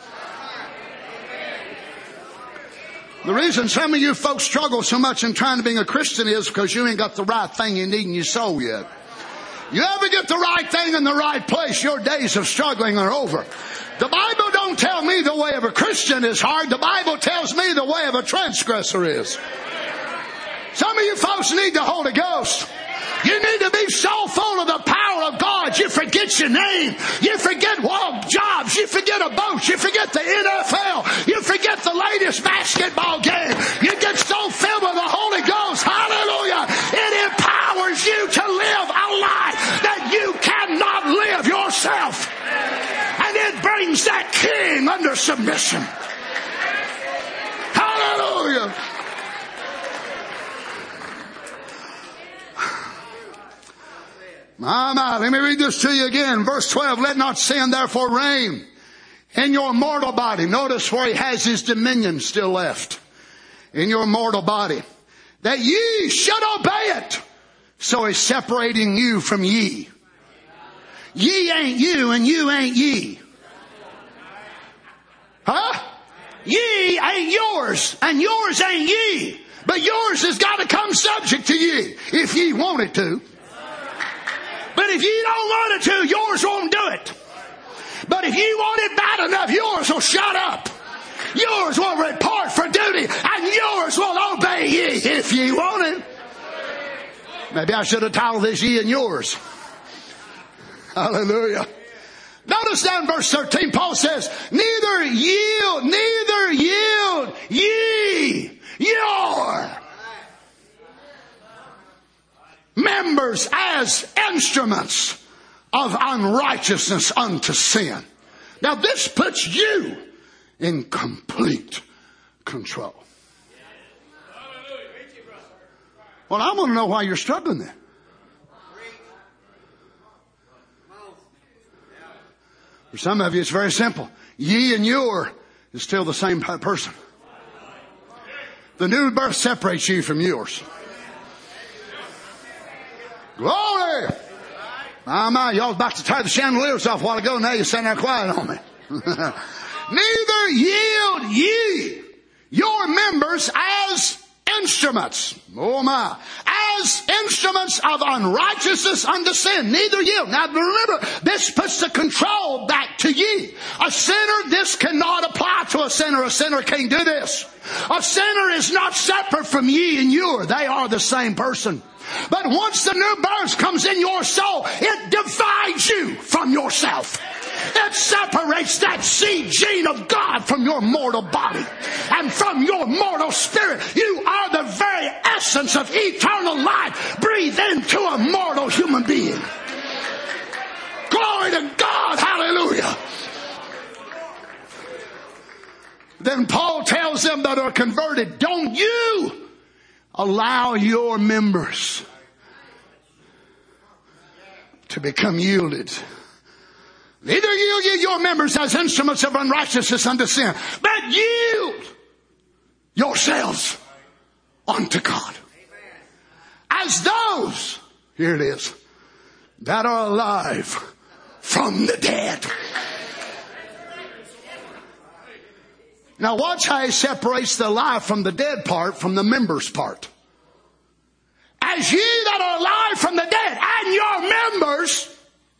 E: The reason some of you folks struggle so much in trying to be a Christian is because you ain't got the right thing you need in your soul yet. You ever get the right thing in the right place, your days of struggling are over. The Bible don't tell me the way of a Christian is hard. The Bible tells me the way of a transgressor is. Some of you folks need the Holy Ghost. You need to be so full of the power of God, you forget your name. You forget what jobs. You forget a boat. You forget the N F L. You forget the latest basketball game. You get so filled with the Holy Ghost. Hallelujah. It empowers you to live a life that you cannot live yourself. And it brings that king under submission. Hallelujah. My, my, let me read this to you again. Verse twelve, let not sin therefore reign in your mortal body. Notice where he has his dominion still left. In your mortal body. That ye should obey it. So he's separating you from ye. Ye ain't you and you ain't ye. Huh? Ye ain't yours and yours ain't ye. But yours has got to come subject to ye if ye want it to. But if you don't want it to, yours won't do it. But if you want it bad enough, yours will shut up. Yours will report for duty, and yours will obey ye if ye want it. Maybe I should have titled this ye and yours. Hallelujah. Notice down in verse thirteen, Paul says, neither yield, neither yield ye your members as instruments of unrighteousness unto sin. Now this puts you in complete control. Well, I want to know why you're struggling then. For some of you, it's very simple. Ye and your is still the same person. The new birth separates you from yours. Glory! My, my, y'all was about to tie the chandeliers off a while ago. Now you're sitting there quiet on me. Neither yield ye your members as instruments. Oh my. As instruments of unrighteousness unto sin. Neither yield. Now remember, this puts the control back to ye. A sinner, this cannot apply to a sinner. A sinner can't do this. A sinner is not separate from ye and your. They are the same person. But once the new birth comes in your soul, it divides you from yourself. It separates that seed gene of God from your mortal body and from your mortal spirit. You are the very essence of eternal life breathed into a mortal human being. Glory to God. Hallelujah. Then Paul tells them that are converted, don't you allow your members to become yielded. Neither yield ye your members as instruments of unrighteousness unto sin, but yield yourselves unto God. As those, here it is, that are alive from the dead. Now watch how he separates the alive from the dead part from the members part. As ye that are alive from the dead, and your members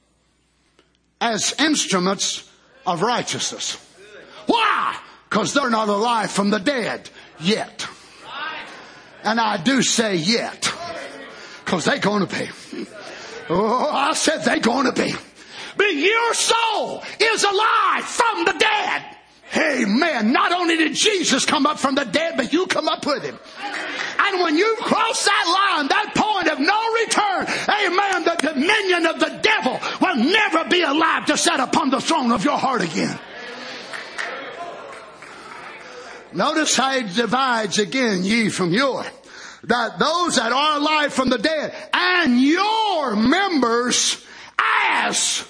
E: as instruments of righteousness. Why? Because they're not alive from the dead yet. And I do say yet. Because they're going to be. Oh, I said they're going to be. But your soul is alive from the dead. Amen. Not only did Jesus come up from the dead, but you come up with him. And when you cross that line, that point of no return, amen, the dominion of the devil will never be alive to sit upon the throne of your heart again. Notice how it divides again, ye from your. That those that are alive from the dead, and your members as.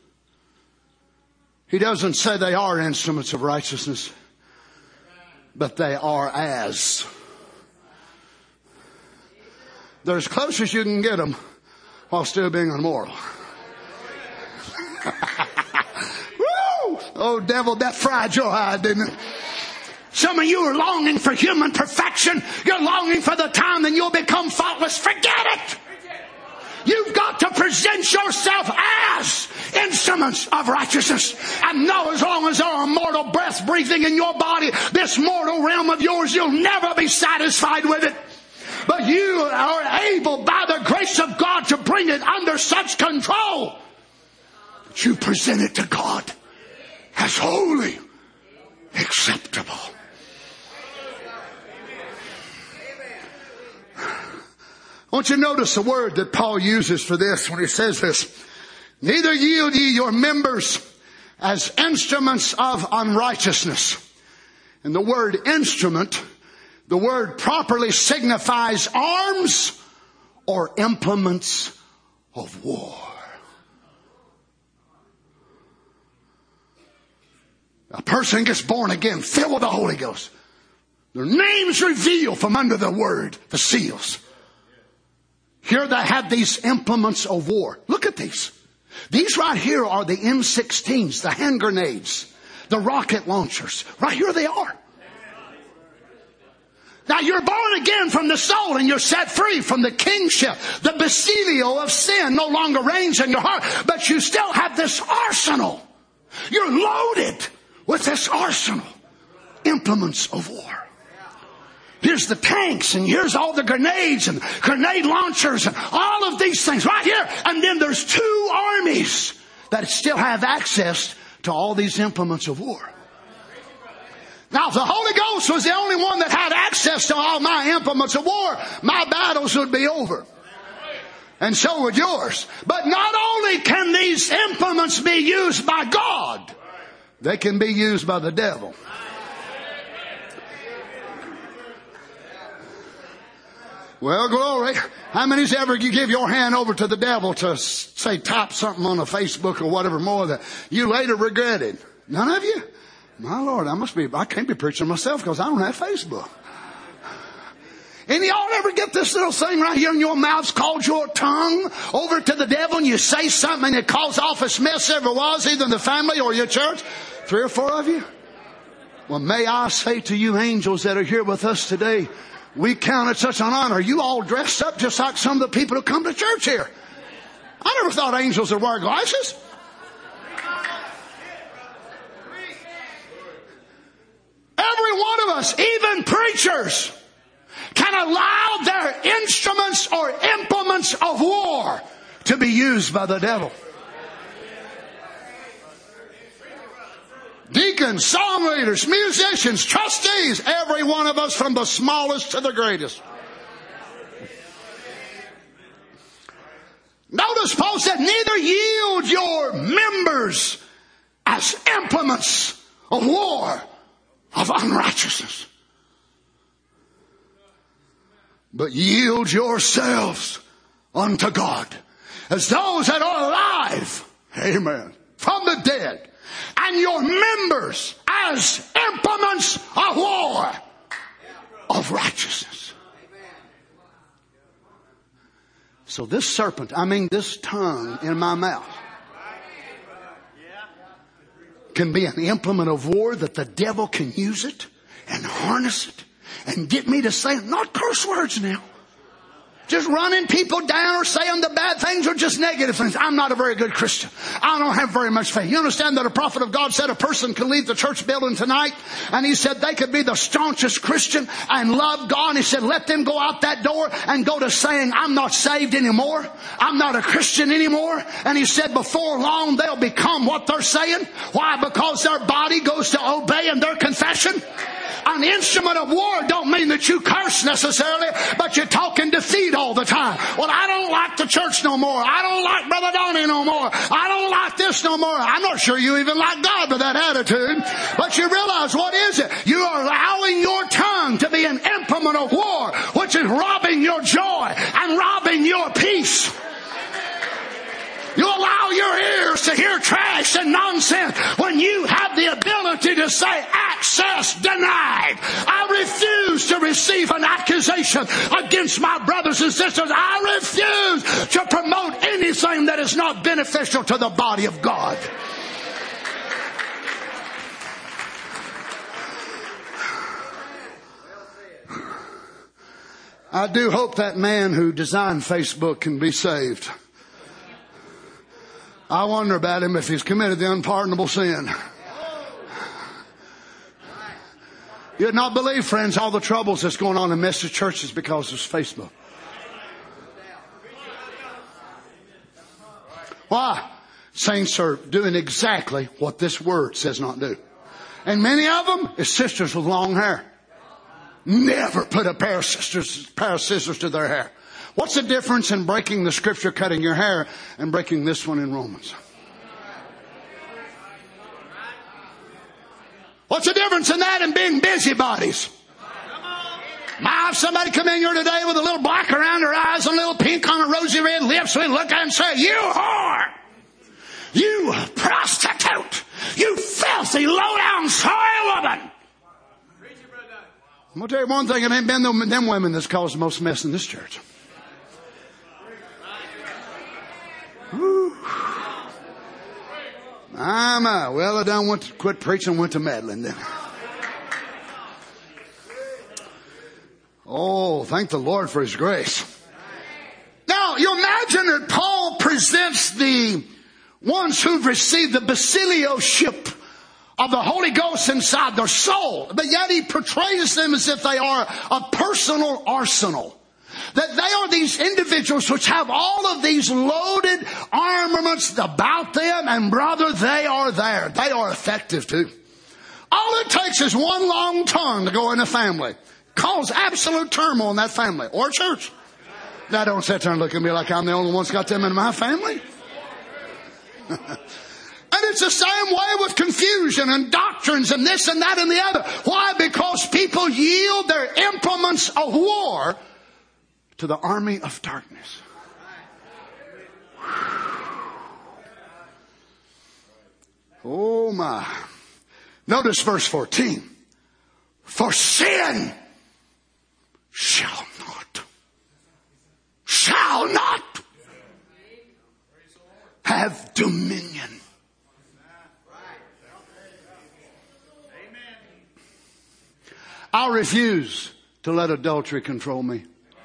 E: He doesn't say they are instruments of righteousness, but they are as. They're as close as you can get them while still being immoral. Woo! Oh, devil, that fried your eye, didn't it? Some of you are longing for human perfection. You're longing for the time that you'll become faultless. Forget it! You've got to present yourself as instruments of righteousness. And know as long as there are mortal breaths breathing in your body, this mortal realm of yours, you'll never be satisfied with it. But you are able, by the grace of God, to bring it under such control that you present it to God as holy, acceptable. I want you to notice the word that Paul uses for this when he says this. Neither yield ye your members as instruments of unrighteousness. And the word instrument, the word properly signifies arms or implements of war. A person gets born again, filled with the Holy Ghost. Their names revealed from under the word, the seals. Here they have these implements of war. Look at these. These right here are the M sixteens, the hand grenades, the rocket launchers. Right here they are. Now you're born again from the soul and you're set free from the kingship. The basilio of sin no longer reigns in your heart, but you still have this arsenal. You're loaded with this arsenal. Implements of war. Here's the tanks, and here's all the grenades and grenade launchers and all of these things right here. And then there's two armies that still have access to all these implements of war. Now, if the Holy Ghost was the only one that had access to all my implements of war, my battles would be over. And so would yours. But not only can these implements be used by God, they can be used by the devil. Well, glory. How many's ever you give your hand over to the devil to say type something on a Facebook or whatever more that you later regretted? None of you? My Lord, I must be, I can't be preaching myself because I don't have Facebook. And y'all ever get this little thing right here in your mouth's called your tongue over to the devil and you say something and it calls off as mess ever was, either in the family or your church? Three or four of you? Well, may I say to you angels that are here with us today, we count it such an honor. You all dressed up just like some of the people who come to church here. I never thought angels would wear glasses. Every one of us, even preachers, can allow their instruments or implements of war to be used by the devil. Deacons, song leaders, musicians, trustees, every one of us from the smallest to the greatest. Notice Paul said, neither yield your members as implements of war of unrighteousness, but yield yourselves unto God as those that are alive, amen, from the dead, and your members as implements of war of righteousness. So this serpent, I mean this tongue in my mouth, can be an implement of war that the devil can use it and harness it and get me to say, not curse words now, Just running people down or saying the bad things or just negative things. I'm not a very good Christian. I don't have very much faith. You understand that a prophet of God said a person can leave the church building tonight, and he said they could be the staunchest Christian and love God. And he said let them go out that door and go to saying I'm not saved anymore. I'm not a Christian anymore. And he said before long they'll become what they're saying. Why? Because their body goes to obeying their confession. An instrument of war don't mean that you curse necessarily, but you talk in defeat all the time. Well, I don't like the church no more. I don't like Brother Donnie no more. I don't like this no more. I'm not sure you even like God with that attitude. But you realize, what is it? You are allowing your tongue to be an implement of war, which is robbing your joy and robbing your peace. You allow your ears to hear trash and nonsense when you have the ability to say access denied. I refuse to receive an accusation against my brothers and sisters. I refuse to promote anything that is not beneficial to the body of God. I do hope that man who designed Facebook can be saved. I wonder about him if he's committed the unpardonable sin. You'd not believe, friends, all the troubles that's going on in message churches because of Facebook. Why? Saints are doing exactly what this word says not do. And many of them is sisters with long hair. Never put a pair of sisters, pair of scissors to their hair. What's the difference in breaking the scripture, cutting your hair, and breaking this one in Romans? What's the difference in that and being busybodies? My, if somebody come in here today with a little black around her eyes and a little pink on her rosy red lips, we look at her and say, you whore! You prostitute! You filthy, low-down, soy woman! I'm going to tell you one thing, it ain't been them, them women that's caused the most mess in this church. I'm uh, well, I done went to quit preaching, went to meddling then. Oh, thank the Lord for His grace. Now, you imagine that Paul presents the ones who've received the basilioship of the Holy Ghost inside their soul, but yet he portrays them as if they are a personal arsenal. That they are these individuals which have all of these loaded armaments about them, and brother, they are there. They are effective too. All it takes is one long tongue to go in a family. Cause absolute turmoil in that family or church. Now don't sit there and look at me like I'm the only one that's got them in my family. And it's the same way with confusion and doctrines and this and that and the other. Why? Because people yield their implements of war to the army of darkness. Oh my. Notice verse fourteen. For sin shall not, shall not have dominion. I refuse to let adultery control me.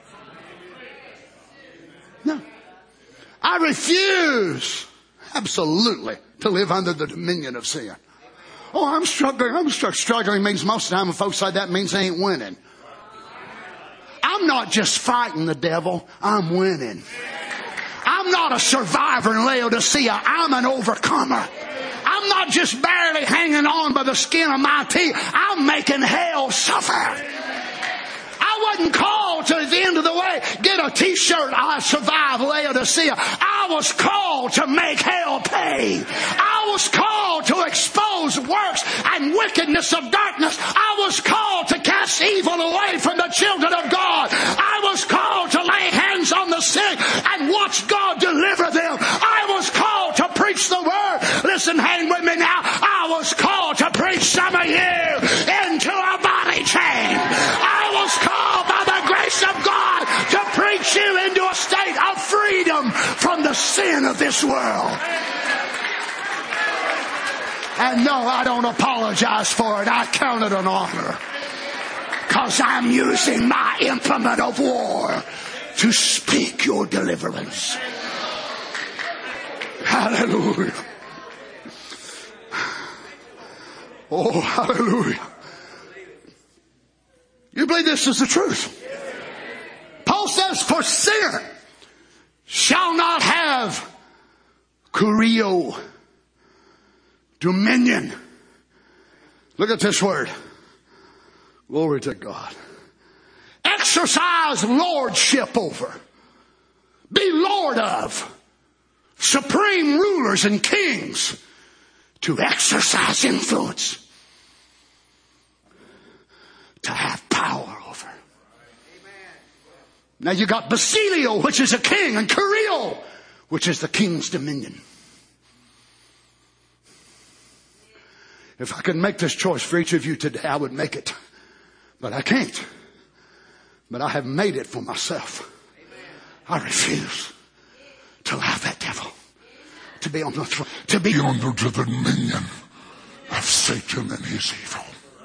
E: No. I refuse, absolutely, to live under the dominion of sin. Oh, I'm struggling. I'm struggling. Struggling means most of the time when folks say that means they ain't winning. I'm not just fighting the devil. I'm winning. I'm not a survivor in Laodicea. I'm an overcomer. I'm not just barely hanging on by the skin of my teeth. I'm making hell suffer. I wasn't called to the end of the way, get a t-shirt, I survived Laodicea. I was called to make hell pay. I was called to expose works and wickedness of darkness. I was called to cast evil away from the children of God. I was called to lay hands on the sick and watch God deliver them. I was called to preach the word. Listen, hang with me now. I was called to preach some of you into a body chain. I was called by the grace of God to preach you into a state of freedom from the sin of this world. And no, I don't apologize for it. I count it an honor. Because I'm using my implement of war to speak your deliverance. Hallelujah. Oh, hallelujah. You believe this is the truth? Paul says, for sin shall not have kurio, dominion. Look at this word. Glory to God. Exercise lordship over. Be lord of. Supreme rulers and kings. To exercise influence. To have power over. Now you got Basilio, which is a king, and Kurio, which is the king's dominion. If I could make this choice for each of you today, I would make it. But I can't. But I have made it for myself. I refuse to allow that devil to be on the throne, to be under the dominion of Satan and his evil.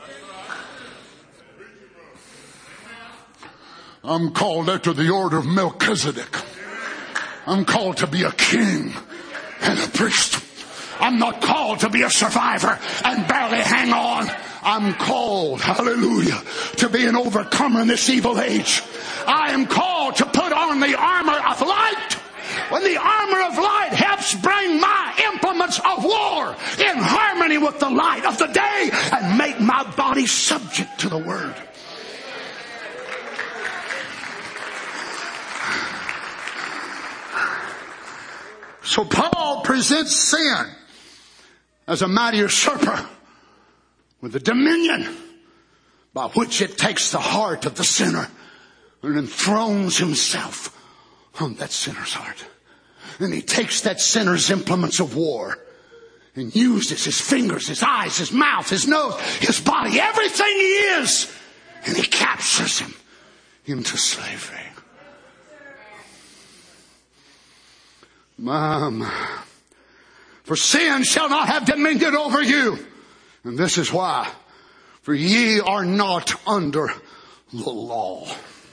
E: I'm called after the order of Melchizedek. I'm called to be a king and a priest. I'm not called to be a survivor and barely hang on. I'm called, hallelujah, to be an overcomer in this evil age. I am called to put on the armor of light. When the armor of light helps bring my implements of war in harmony with the light of the day and make my body subject to the word. So Paul presents sin as a mighty usurper with a dominion by which it takes the heart of the sinner and enthrones himself on that sinner's heart. And he takes that sinner's implements of war and uses his fingers, his eyes, his mouth, his nose, his body, everything he is, and he captures him into slavery. Mom, for sin shall not have dominion over you. And this is why. For ye are not under the law.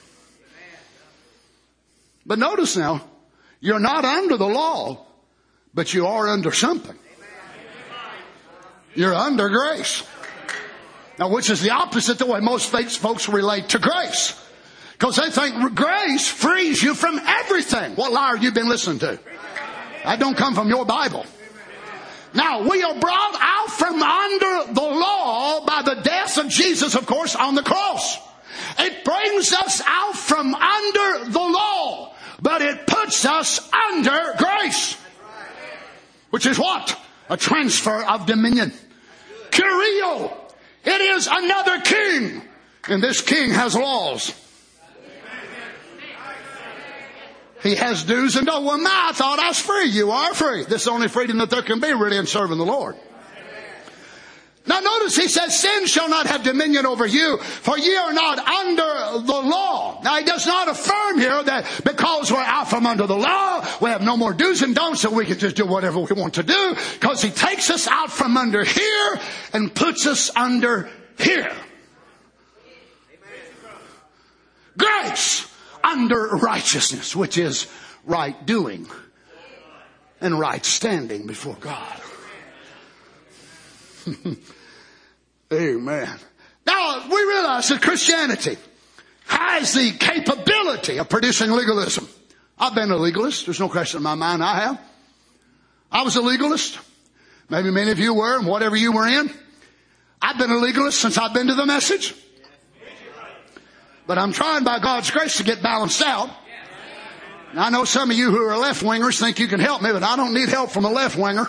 E: But notice now, you're not under the law, but you are under something. You're under grace. Now, which is the opposite the way most folks relate to grace. Because they think grace frees you from everything. What lie have you been listening to? That don't come from your Bible. Now, we are brought out from under the law by the death of Jesus, of course, on the cross. It brings us out from under the law, but it puts us under grace. Which is what? A transfer of dominion. Kurio. It is another king. And this king has laws. He has do's and don'ts. Well, my, I thought I was free. You are free. This is the only freedom that there can be really in serving the Lord. Now notice he says, sin shall not have dominion over you, for ye are not under the law. Now he does not affirm here that because we're out from under the law, we have no more do's and don'ts, so we can just do whatever we want to do, because he takes us out from under here and puts us under here. Grace under righteousness, which is right doing and right standing before God. Amen. Now, we realize that Christianity has the capability of producing legalism. I've been a legalist. There's no question in my mind I have. I was a legalist. Maybe many of you were, and whatever you were in. I've been a legalist since I've been to the message. But I'm trying by God's grace to get balanced out. And I know some of you who are left-wingers think you can help me, but I don't need help from a left-winger.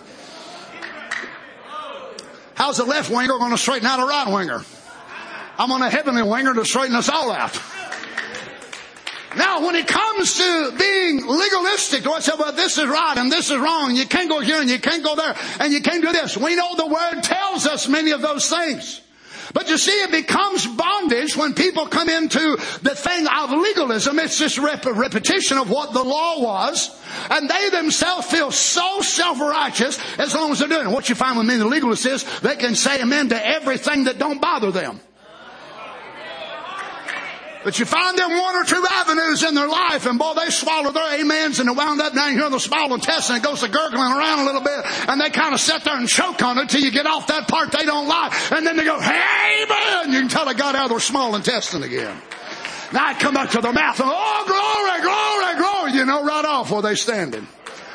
E: How's a left-winger going to straighten out a right-winger? I'm on a heavenly winger to straighten us all out. Now, when it comes to being legalistic, do I say, well, this is right and this is wrong, and you can't go here and you can't go there and you can't do this. We know the Word tells us many of those things. But you see, it becomes bondage when people come into the thing of legalism. It's just rep- repetition of what the law was. And they themselves feel so self-righteous as long as they're doing it. What you find with many legalists is they can say amen to everything that don't bother them. But you find them one or two avenues in their life, and boy, they swallow their amens, and they wound up down here in the small intestine, and it goes to gurgling around a little bit, and they kind of sit there and choke on it till you get off that part they don't like, and then they go, hey, amen! You can tell it got out of their small intestine again. Now I come back to their mouth, and oh, glory, glory, glory, you know, right off where they standing.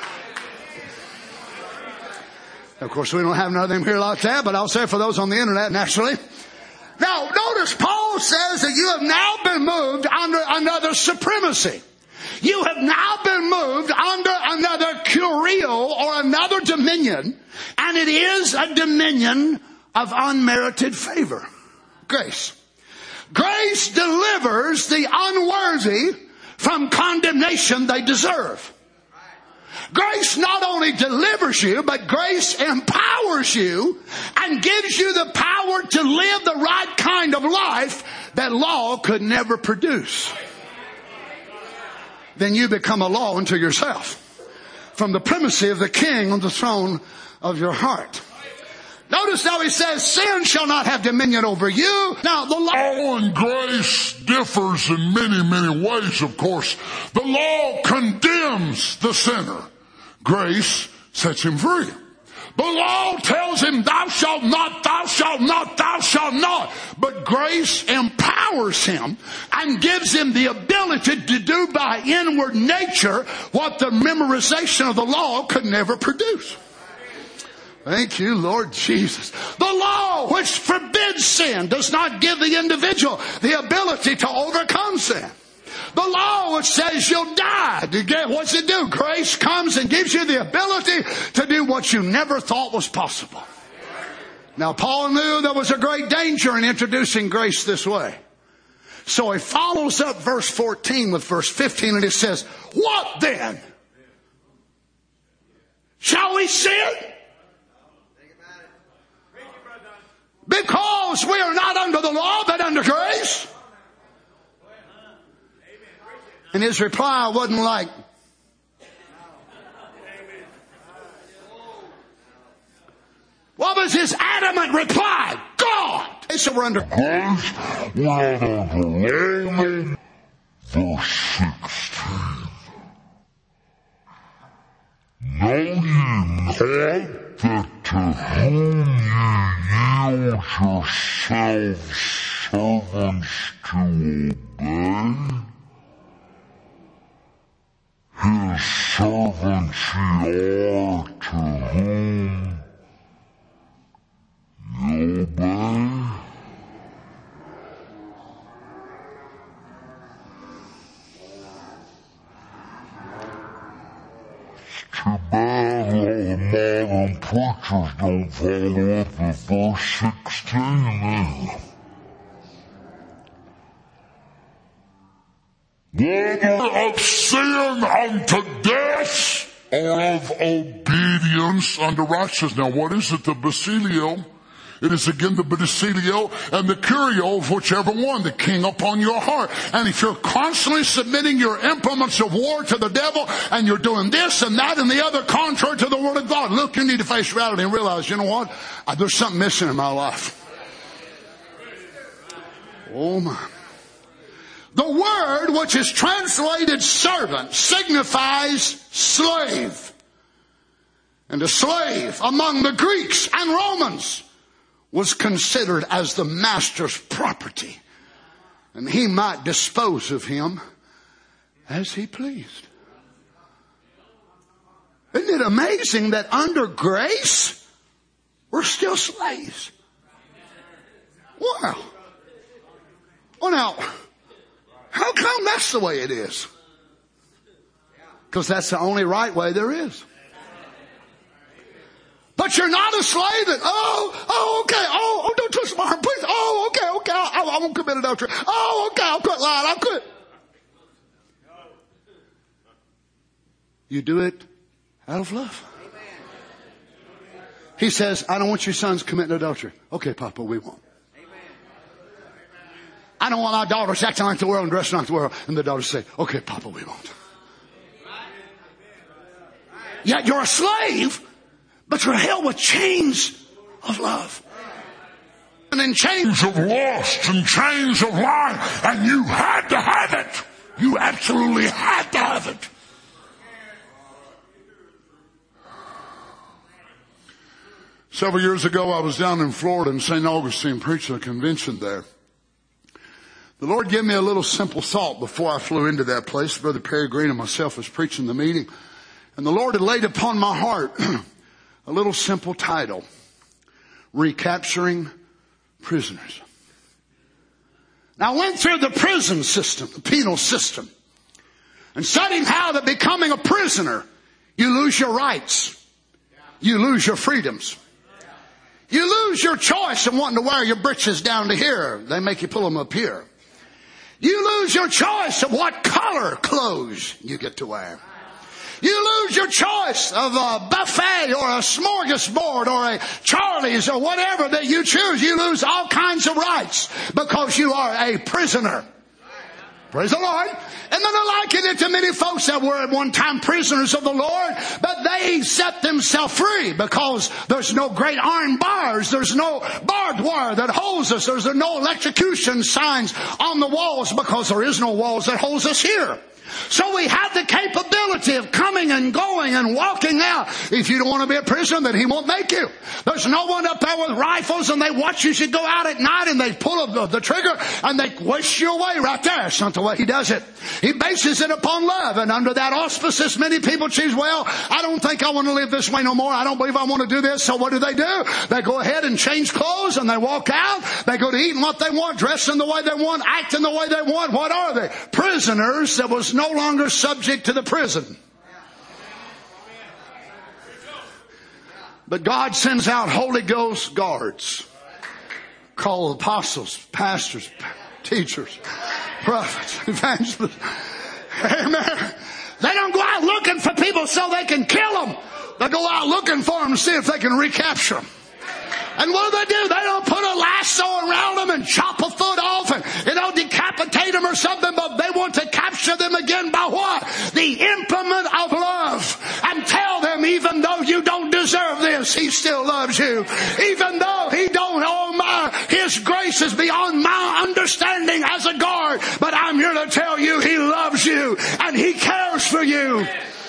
E: Of course, we don't have none of them here like that, but I'll say for those on the internet, naturally. Now, notice Paul says that you have now been moved under another supremacy. You have now been moved under another curio or another dominion, and it is a dominion of unmerited favor. Grace. Grace delivers the unworthy from condemnation they deserve. Grace not only delivers you, but grace empowers you and gives you the power to live the right kind of life that law could never produce. Then you become a law unto yourself from the primacy of the King on the throne of your heart. Notice now he says, sin shall not have dominion over you. Now the law
F: and grace differs in many, many ways, of course. The law condemns the sinner. Grace sets him free. The law tells him, thou shalt not, thou shalt not, thou shalt not. But grace empowers him and gives him the ability to do by inward nature what the memorization of the law could never produce. Thank you, Lord Jesus. The law which forbids sin does not give the individual the ability to overcome sin. The law which says you'll die, what's it do? Grace comes and gives you the ability to do what you never thought was possible. Now, Paul knew there was a great danger in introducing grace this way. So he follows up verse fourteen with verse fifteen, and it says, what then? Shall we sin? Because we are not under the law, but under grace. And his reply wasn't like, what was his adamant reply? God! So we're under grace. We're under the verse sixteen. Know ye not that to whom ye yield yourselves servants to obey, his servants ye are to whom ye obey? Too bad all the modern preachers don't follow up with verse sixteen then. Whether of sin unto death or of obedience unto righteousness. Now what is it? The basilio. It is again the basilio and the curio of whichever one, the king upon your heart. And if you're constantly submitting your implements of war to the devil and you're doing this and that and the other contrary to the word of God, look, you need to face reality and realize, you know what? Uh, there's something missing in my life. Oh my. The word which is translated servant signifies slave. And a slave among the Greeks and Romans was considered as the master's property. And he might dispose of him as he pleased. Isn't it amazing that under grace, we're still slaves? Wow. Well now, how come that's the way it is? Because that's the only right way there is. But you're not a slave that, oh, oh, okay, oh, oh, don't touch my heart, please. Oh, okay, okay, I, I won't commit adultery. Oh, okay, I'll quit lying, I'll quit. You do it out of love. He says, I don't want your sons committing adultery. Okay, Papa, we won't. I don't want my daughters acting like the world and dressing like the world. And the daughters say, okay, Papa, we won't. Yet you're a slave, but you're held with chains of love. And then chains of lust and chains of lying. And you had absolutely had to have it. Several years ago, I was down in Florida in Saint Augustine preaching a convention there. The Lord gave me a little simple thought before I flew into that place. Brother Perry Green and myself was preaching the meeting. And the Lord had laid upon my heart a little simple title, Recapturing Prisoners. Now I went through the prison system, the penal system, and studied how that becoming a prisoner, you lose your rights. You lose your freedoms. You lose your choice in wanting to wear your breeches down to here. They make you pull them up here. You lose your choice of what color clothes you get to wear. You lose your choice of a buffet or a smorgasbord or a Charlie's or whatever that you choose. You lose all kinds of rights because you are a prisoner. Praise the Lord. And then I liken it to many folks that were at one time prisoners of the Lord, but they set themselves free because there's no great iron bars. There's no barbed wire that holds us. There's no electrocution signs on the walls because there is no walls that holds us here. So we have the capability of coming and going and walking out. If you don't want to be a prisoner, then he won't make you. There's no one up there with rifles and they watch you should go out at night and they pull the, the trigger and they whisk you away right there. It's not the way he does it. He bases it upon love. And under that auspices, many people choose, well, I don't think I want to live this way no more. I don't believe I want to do this. So what do they do? They go ahead and change clothes and they walk out. They go to eating what they want, dressing the way they want, acting the way they want. What are they? Prisoners that was no longer subject to the prison. But God sends out Holy Ghost guards, called apostles, pastors, teachers, prophets, evangelists. Amen. They don't go out looking for people so they can kill them. They go out looking for them to see if they can recapture them. And what do they do? They don't put a lasso around them and chop a foot off and, you know, decapitate them or something, but they want to capture them again by what? The implement of love. And tell them, even though you don't deserve this, he still loves you. Even though he don't, oh my, his grace is beyond my understanding as a guard. But I'm here to tell you, he loves you and he cares for you.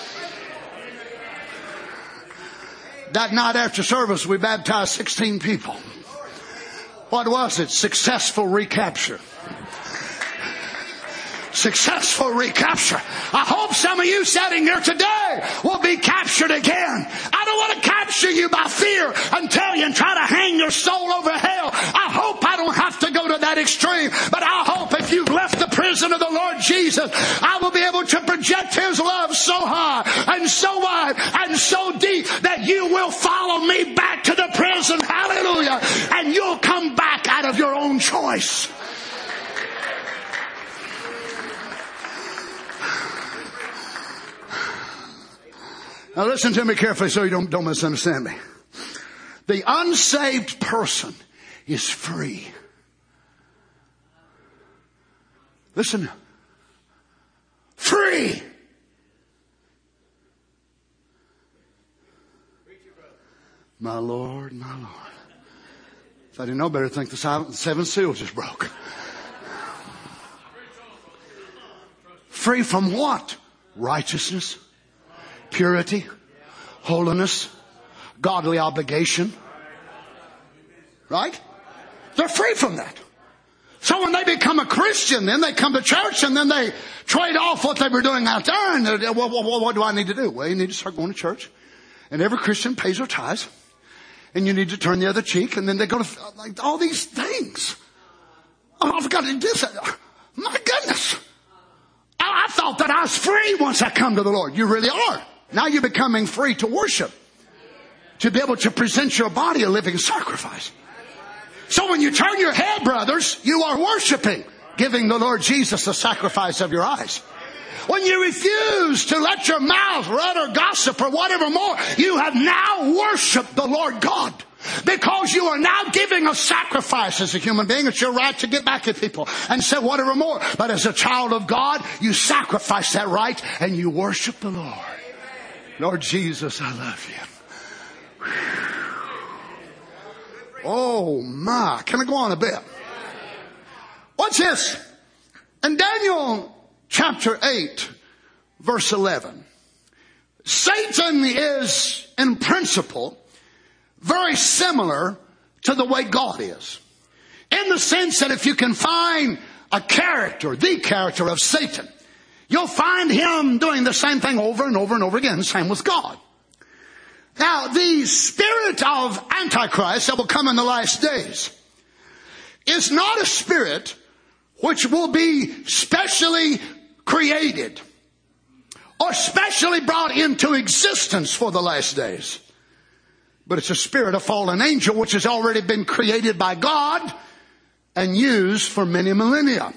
F: That night after service, we baptized sixteen people. What was it? Successful recapture. Successful recapture. I hope some of you sitting here today will be captured again. I don't want to capture you by fear and tell you and try to hang your soul over hell. I hope I don't have to go to that extreme. But I hope if you've left the prison of the Lord Jesus, I will be able to project his love so high and so wide and so deep that you will follow me back to the prison. Hallelujah. And you'll come back out of your own choice. Now listen to me carefully so you don't, don't misunderstand me. The unsaved person is free. Listen. Free. My Lord, my Lord. If I didn't know better, I think the seven seals just broke. Free from what? Righteousness. Purity, holiness, godly obligation. Right? They're free from that. So when they become a Christian, then they come to church and then they trade off what they were doing out there. And well, what, what, what do I need to do? Well, you need to start going to church. And every Christian pays their tithes. And you need to turn the other cheek. And then they go to like all these things. Oh, I've got to do this. My goodness. I, I thought that I was free once I come to the Lord. You really are. Now you're becoming free to worship. To be able to present your body a living sacrifice. So when you turn your head, brothers, you are worshiping. Giving the Lord Jesus the sacrifice of your eyes. When you refuse to let your mouth run or gossip or whatever more, you have now worshiped the Lord God. Because you are now giving a sacrifice as a human being. It's your right to get back at people and say whatever more. But as a child of God, you sacrifice that right and you worship the Lord. Lord Jesus, I love you. Oh my. Can I go on a bit? What's this? In Daniel
E: chapter eight, verse eleven. Satan is, in principle, very similar to the way God is. In the sense that if you can find a character, the character of Satan, you'll find him doing the same thing over and over and over again. Same with God. Now, the spirit of Antichrist that will come in the last days is not a spirit which will be specially created or specially brought into existence for the last days. But it's a spirit, a fallen angel, which has already been created by God and used for many millennia.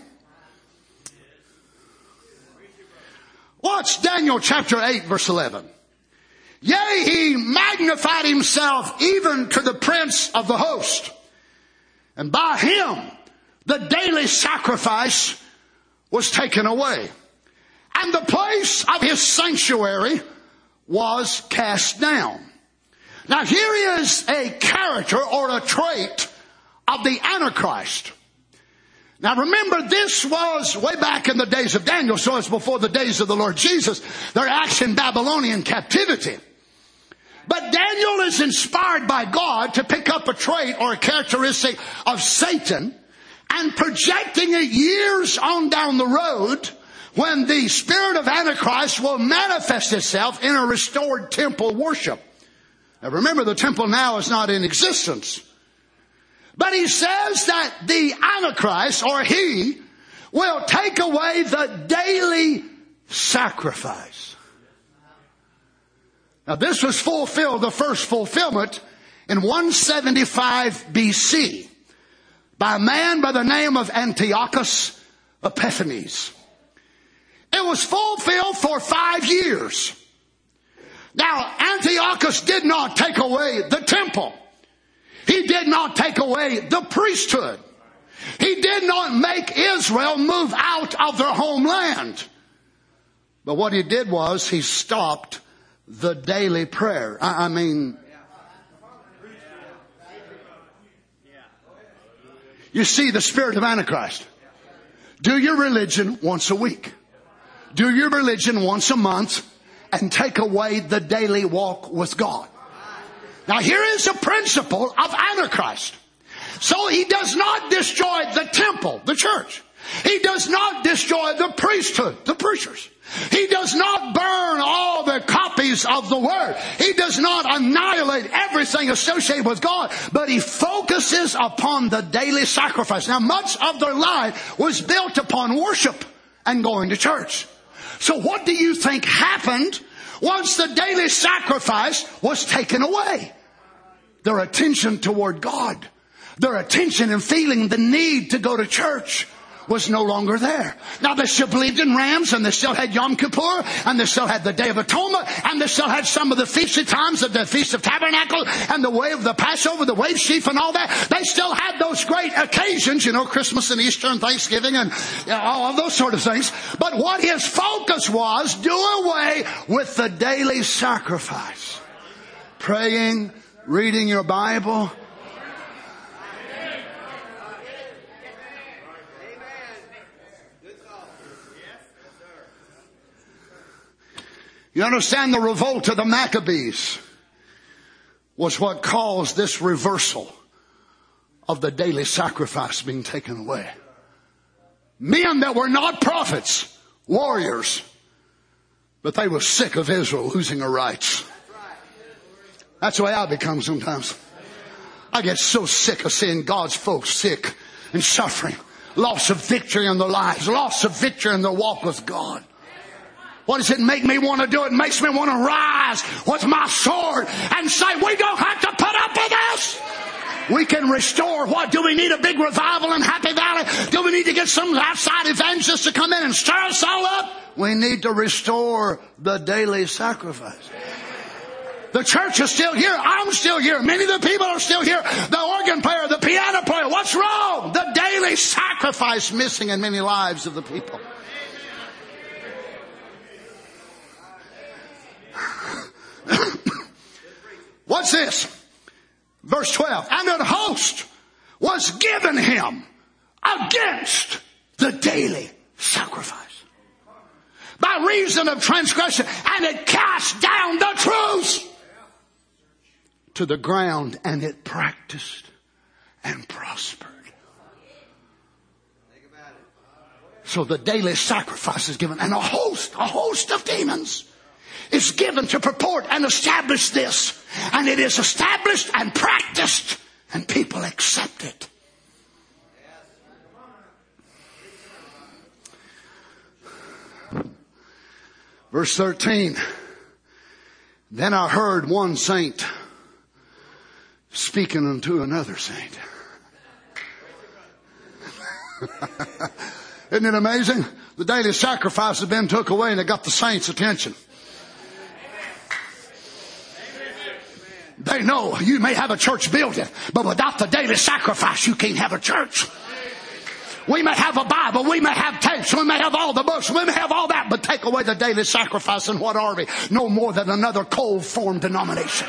E: Watch Daniel chapter eight, verse eleven. Yea, he magnified himself even to the prince of the host. And by him the daily sacrifice was taken away. And the place of his sanctuary was cast down. Now here is a character or a trait of the Antichrist. Now remember, this was way back in the days of Daniel, so it's before the days of the Lord Jesus. They're actually in Babylonian captivity. But Daniel is inspired by God to pick up a trait or a characteristic of Satan and projecting it years on down the road when the spirit of Antichrist will manifest itself in a restored temple worship. Now remember, the temple now is not in existence. But he says that the Antichrist, or he, will take away the daily sacrifice. Now this was fulfilled, the first fulfillment, in one seventy-five B C by a man by the name of Antiochus Epiphanes. It was fulfilled for five years. Now Antiochus did not take away the temple. He did not take away the priesthood. He did not make Israel move out of their homeland. But what he did was he stopped the daily prayer. I, I mean, you see the spirit of Antichrist. Do your religion once a week. Do your religion once a month and take away the daily walk with God. Now here is a principle of Antichrist. So he does not destroy the temple, the church. He does not destroy the priesthood, the preachers. He does not burn all the copies of the Word. He does not annihilate everything associated with God, but he focuses upon the daily sacrifice. Now much of their life was built upon worship and going to church. So what do you think happened once the daily sacrifice was taken away? Their attention toward God, their attention and feeling the need to go to church was no longer there. Now they still believed in rams, and they still had Yom Kippur, and they still had the Day of Atonement, and they still had some of the feasty times of the Feast of Tabernacles and the way of the Passover, the wave sheaf and all that. They still had those great occasions, you know, Christmas and Easter and Thanksgiving and you know, all of those sort of things. But what his focus was, do away with the daily sacrifice. Praying, reading your Bible. You understand, the revolt of the Maccabees was what caused this reversal of the daily sacrifice being taken away. Men that were not prophets, warriors, but they were sick of Israel losing her rights. That's the way I become sometimes. I get so sick of seeing God's folks sick and suffering. Loss of victory in their lives. Loss of victory in their walk with God. What does it make me want to do? It makes me want to rise with my sword and say, we don't have to put up with this. We can restore. What? Do we need a big revival in Happy Valley? Do we need to get some outside evangelists to come in and stir us all up? We need to restore the daily sacrifice. The church is still here. I'm still here. Many of the people are still here. The organ player, the piano player. What's wrong? The daily sacrifice missing in many lives of the people. What's this? Verse twelve. And an host was given him against the daily sacrifice. reason of transgression, and it cast down the truth to the ground, and it practiced and prospered. So the daily sacrifice is given, and a host, a host of demons is given to purport and establish this. And it is established and practiced, and people accept it. Verse thirteen. Then I heard one saint speaking unto another saint. Isn't it amazing? The daily sacrifice has been took away and it got the saints' attention. They know you may have a church building, but without the daily sacrifice, you can't have a church. We may have a Bible, we may have tapes, we may have all the books, we may have all that, but take away the daily sacrifice, and what are we? No more than another cold-formed denomination.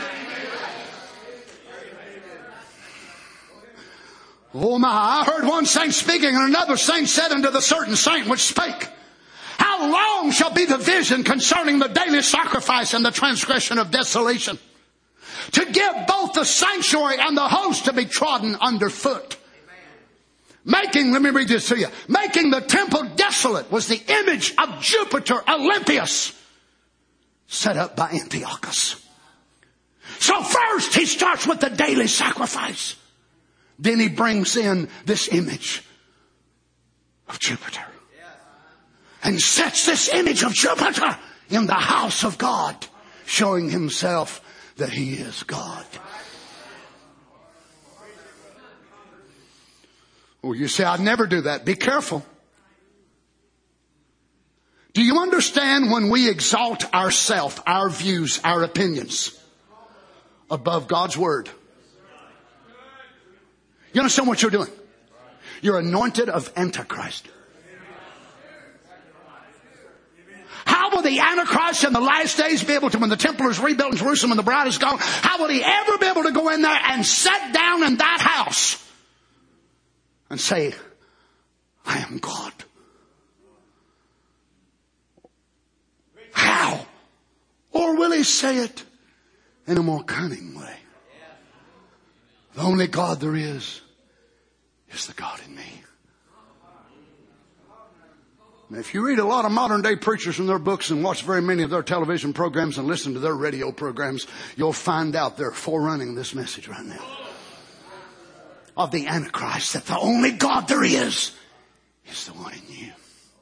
E: Oh my, I heard one saint speaking, and another saint said unto the certain saint which spake, how long shall be the vision concerning the daily sacrifice and the transgression of desolation? To give both the sanctuary and the host to be trodden underfoot. Making, let me read this to you. Making the temple desolate was the image of Jupiter Olympius, set up by Antiochus. So first he starts with the daily sacrifice. Then he brings in this image of Jupiter. And sets this image of Jupiter in the house of God, showing himself that he is God. Well, you say, I'd never do that. Be careful. Do you understand when we exalt ourselves, our views, our opinions above God's word? You understand what you're doing? You're anointed of Antichrist. How will the Antichrist in the last days be able to, when the temple is rebuilt in Jerusalem and the bride is gone, how will he ever be able to go in there and sit down in that house and say, I am God? How? Or will he say it in a more cunning way? The only God there is is the God in me. Now, if you read a lot of modern day preachers from their books and watch very many of their television programs and listen to their radio programs, you'll find out they're forerunning this message right now of the Antichrist, that the only God there is is the one in you.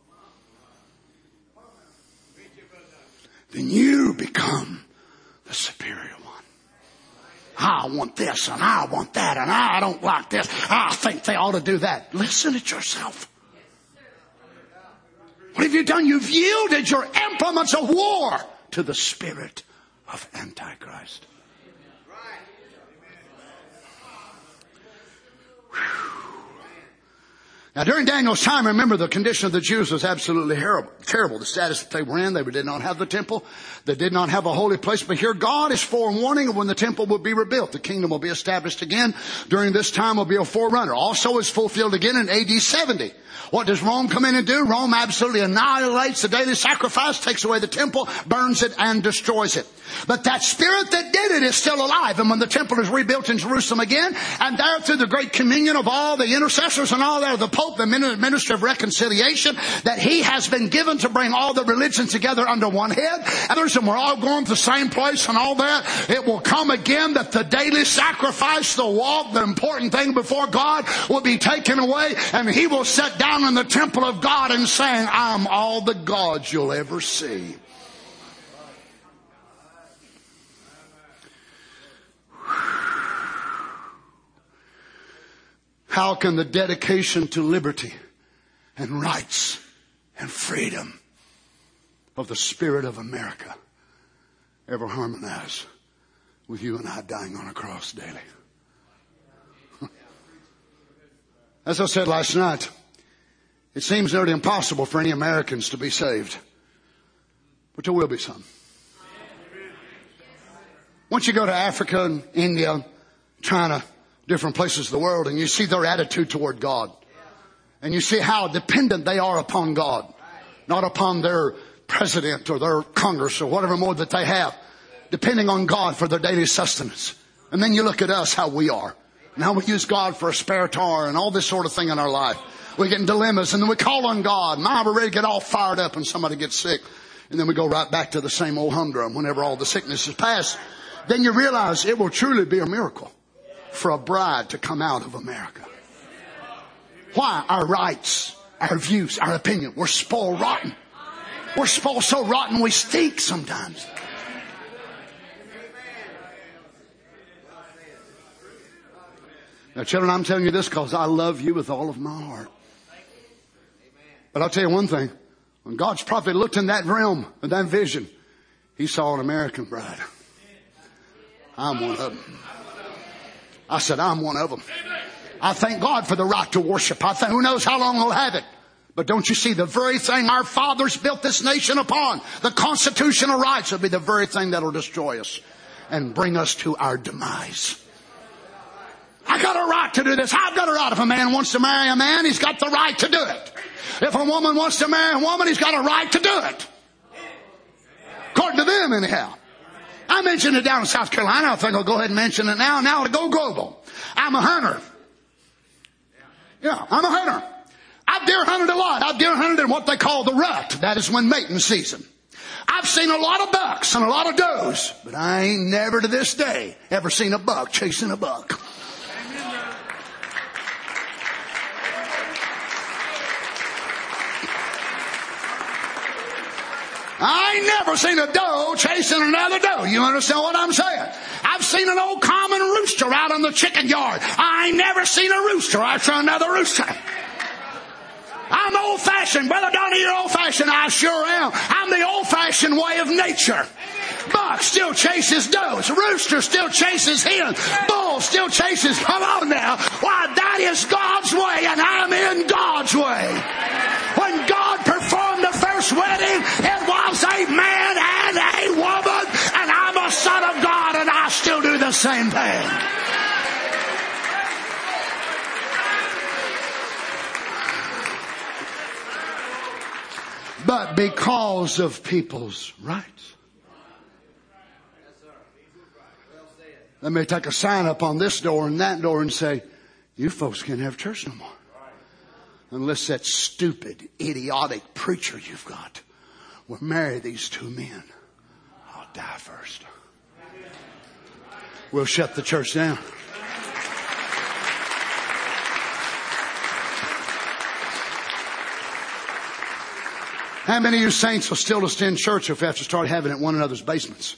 E: Then you become the superior one. I want this and I want that and I don't like this. I think they ought to do that. Listen at yourself. What have you done? You've yielded your implements of war to the spirit of Antichrist. Now, during Daniel's time, remember, the condition of the Jews was absolutely terrible. The status that they were in, they did not have the temple. They did not have a holy place. But here God is forewarning of when the temple will be rebuilt. The kingdom will be established again. During this time will be a forerunner. Also is fulfilled again in A D seventy. What does Rome come in and do? Rome absolutely annihilates the daily sacrifice, takes away the temple, burns it, and destroys it. But that spirit that did it is still alive. And when the temple is rebuilt in Jerusalem again, and there through the great communion of all the intercessors and all that, the Pope, the minister of reconciliation, that he has been given to bring all the religions together under one head, and we're all going to the same place and all that, it will come again that the daily sacrifice, the walk, the important thing before God will be taken away, and he will sit down in the temple of God and saying, I'm all the gods you'll ever see. How can the dedication to liberty and rights and freedom of the spirit of America ever harmonize with you and I dying on a cross daily? As I said last night, it seems nearly impossible for any Americans to be saved. But there will be some. Once you go to Africa and India, China, different places of the world, and you see their attitude toward God, and you see how dependent they are upon God, not upon their president or their Congress or whatever more that they have, depending on God for their daily sustenance. And then you look at us, how we are. Now we use God for a spare tire and all this sort of thing in our life. We get in dilemmas and then we call on God. My, we're ready to get all fired up when somebody gets sick. And then we go right back to the same old humdrum whenever all the sickness is past. Then you realize it will truly be a miracle for a bride to come out of America. Why? Our rights, our views, our opinion. We're spoiled rotten. We're spoiled so rotten we stink sometimes. Now, children, I'm telling you this because I love you with all of my heart. But I'll tell you one thing. When God's prophet looked in that realm, in that vision, he saw an American bride. I'm one of them. I said, I'm one of them. I thank God for the right to worship. I think, who knows how long we'll have it. But don't you see, the very thing our fathers built this nation upon, the constitutional rights, will be the very thing that'll destroy us and bring us to our demise. I got a right to do this. I've got a right. If a man wants to marry a man, he's got the right to do it. If a woman wants to marry a woman, he's got a right to do it. According to them, anyhow. I mentioned it down in South Carolina. I think I'll go ahead and mention it now. Now to go global. I'm a hunter. Yeah, I'm a hunter. I've deer hunted a lot. I've deer hunted in what they call the rut. That is when mating season. I've seen a lot of bucks and a lot of does, but I ain't never to this day ever seen a buck chasing a buck. I ain't never seen a doe chasing another doe. You understand what I'm saying? I've seen an old common rooster out on the chicken yard. I ain't never seen a rooster after another rooster. I'm old-fashioned. Brother Donnie, you're old-fashioned. I sure am. I'm the old-fashioned way of nature. Buck still chases does. Rooster still chases hens. Bull still chases. Come on now. Why, that is God's way, and I'm in God's way. When God performed the first wedding, it was a man and a woman, and I'm a son of God, and I still do the same thing. But because of people's rights. Let me take a sign up on this door and that door and say, you folks can't have church no more. Unless that stupid, idiotic preacher you've got will marry these two men. I'll die first. We'll shut the church down. How many of you saints will still attend church if we have to start having it in one another's basements?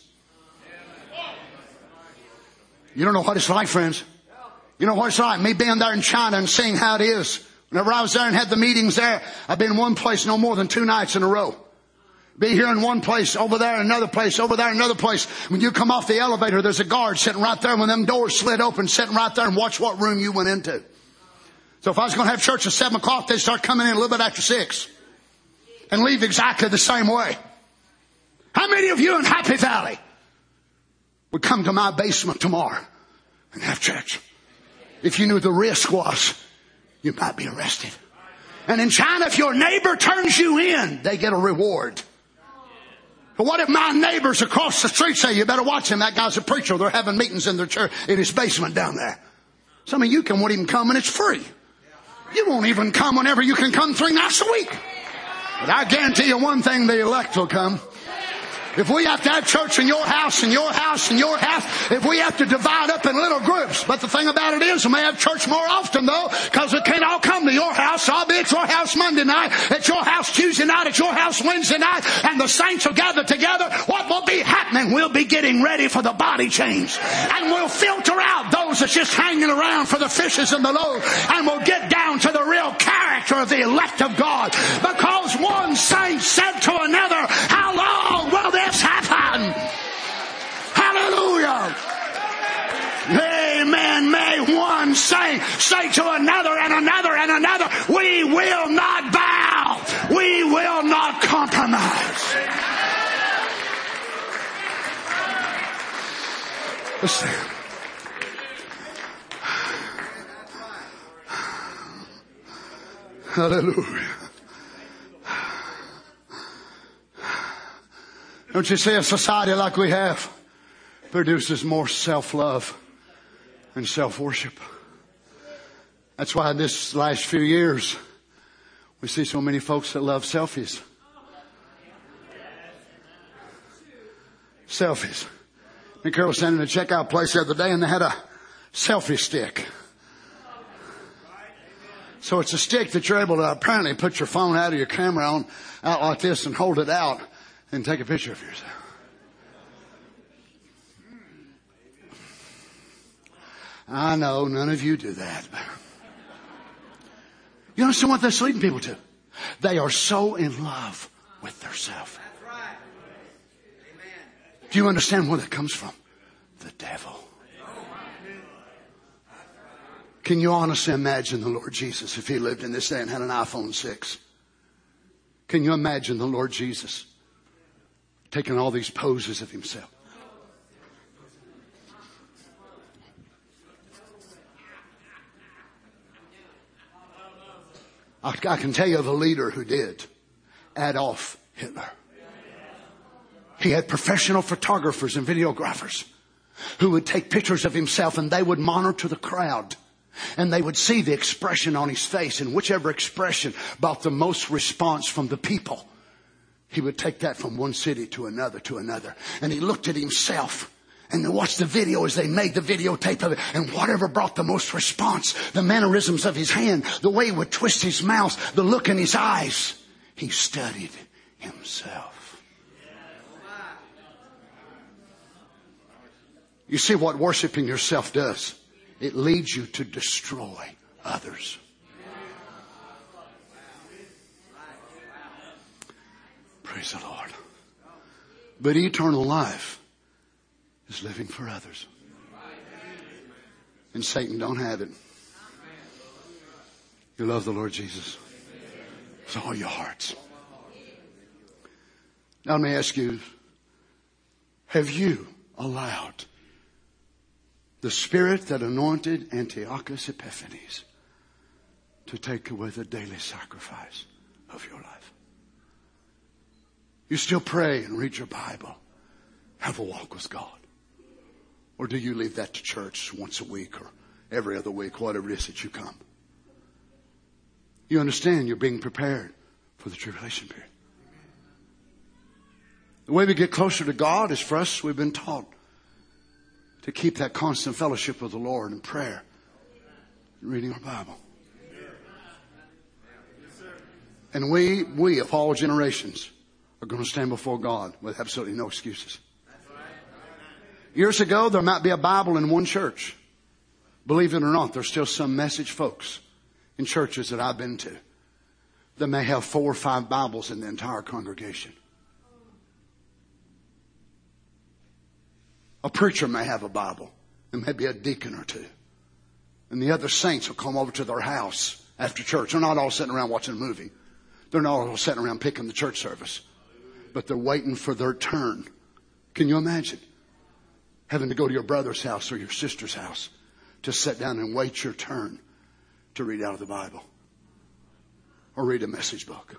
E: You don't know what it's like, friends. You know what it's like. Me being there in China and seeing how it is. Whenever I was there and had the meetings there, I've been in one place no more than two nights in a row. Be here in one place, over there, another place, over there, another place. When you come off the elevator, there's a guard sitting right there. When them doors slid open, sitting right there and watch what room you went into. So if I was going to have church at seven o'clock, they'd start coming in a little bit after six. And leave exactly the same way. How many of you in Happy Valley would come to my basement tomorrow and have church? If you knew the risk was, you might be arrested. And in China, if your neighbor turns you in, they get a reward. But what if my neighbors across the street say, you better watch him, that guy's a preacher, they're having meetings in their church, in his basement down there. Some of you can won't even come and it's free. You won't even come whenever you can come three nights a week. But I guarantee you one thing, the elect will come. If we have to have church in your house, and your house, and your house, if we have to divide up in little groups. But the thing about it is, we may have church more often, though, because it can't all come to your house. So I'll be at your house Monday night, at your house Tuesday night, at your house Wednesday night, and the saints will gather together. What will be happening? We'll be getting ready for the body change. And we'll filter out those that's just hanging around for the fishes and the loaves. And we'll get down to the real character of the elect of God. Because one saint said to another, how long will this happen? Hallelujah. Amen. May one saint say to another and another and another, we will not bow. We will not compromise. Listen. Hallelujah. Don't you see a society like we have produces more self-love and self-worship? That's why in this last few years we see so many folks that love selfies. Selfies. Me and Carol was standing in a checkout place the other day and they had a selfie stick. So it's a stick that you're able to apparently put your phone out of your camera on, out like this and hold it out and take a picture of yourself. I know none of you do that. You understand what that's leading people to? They are so in love with themselves. Do you understand where that comes from? The devil. Can you honestly imagine the Lord Jesus if he lived in this day and had an iPhone six? Can you imagine the Lord Jesus taking all these poses of himself? I, I can tell you of a leader who did. Adolf Hitler. He had professional photographers and videographers who would take pictures of himself and they would monitor the crowd. And they would see the expression on his face, and whichever expression brought the most response from the people, he would take that from one city to another to another. And he looked at himself and watched the video as they made the videotape of it. And whatever brought the most response, the mannerisms of his hand, the way he would twist his mouth, the look in his eyes, he studied himself. You see what worshiping yourself does? It leads you to destroy others. Praise the Lord. But eternal life is living for others. And Satan don't have it. You love the Lord Jesus with all your hearts. Now let me ask you, have you allowed the spirit that anointed Antiochus Epiphanes to take away the daily sacrifice of your life? You still pray and read your Bible, have a walk with God? Or do you leave that to church once a week or every other week, whatever it is that you come? You understand you're being prepared for the tribulation period. The way we get closer to God is for us, we've been taught, to keep that constant fellowship with the Lord in prayer and reading our Bible. And we, we of all generations are going to stand before God with absolutely no excuses. Years ago, there might be a Bible in one church. Believe it or not, there's still some message folks in churches that I've been to that may have four or five Bibles in the entire congregation. A preacher may have a Bible, and maybe a deacon or two. And the other saints will come over to their house after church. They're not all sitting around watching a movie. They're not all sitting around picking the church service. But they're waiting for their turn. Can you imagine having to go to your brother's house or your sister's house to sit down and wait your turn to read out of the Bible or read a message book?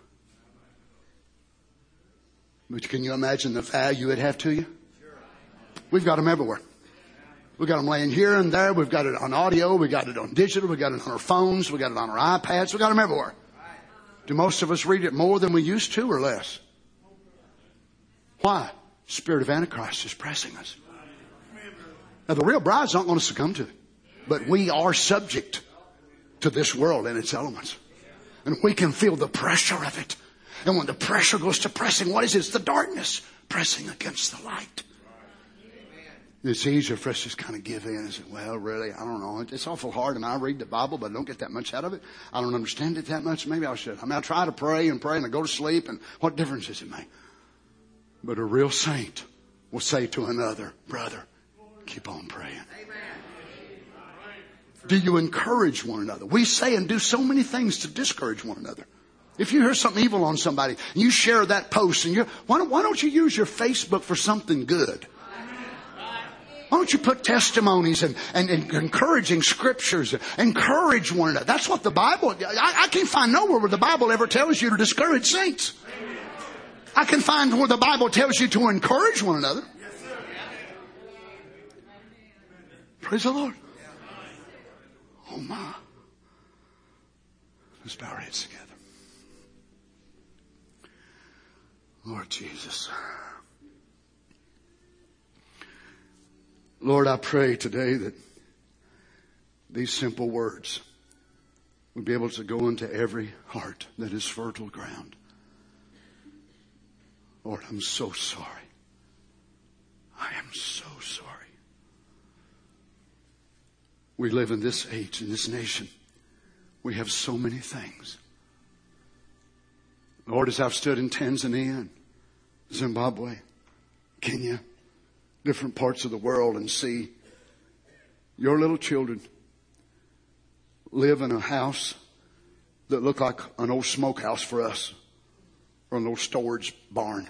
E: But can you imagine the value it'd have to you? We've got them everywhere. We've got them laying here and there. We've got it on audio. We've got it on digital. We've got it on our phones. We've got it on our iPads. We've got them everywhere. Do most of us read it more than we used to or less? Why? Spirit of Antichrist is pressing us. Now the real bride's not going to succumb to it. But we are subject to this world and its elements. And we can feel the pressure of it. And when the pressure goes to pressing, what is it? It's the darkness pressing against the light. It's easier for us to just kind of give in and say, well, really, I don't know. It's awful hard. And I read the Bible, but I don't get that much out of it. I don't understand it that much. Maybe I should. I mean, I try to pray and pray and I go to sleep. And what difference does it make? But a real saint will say to another, brother, keep on praying. Do you encourage one another? We say and do so many things to discourage one another. If you hear something evil on somebody, and you share that post, and you're, why don't, why don't you use your Facebook for something good? Why don't you put testimonies and, and, and encouraging scriptures? Encourage one another. That's what the Bible, I, I can't find nowhere where the Bible ever tells you to discourage saints. I can find where the Bible tells you to encourage one another. Praise the Lord. Oh my. Let's bow our heads together. Lord Jesus. Lord, I pray today that these simple words would be able to go into every heart that is fertile ground. Lord, I'm so sorry. I am so sorry. We live in this age, in this nation. We have so many things. Lord, as I've stood in Tanzania and Zimbabwe, Kenya, different parts of the world and see your little children live in a house that looked like an old smokehouse for us or an old storage barn.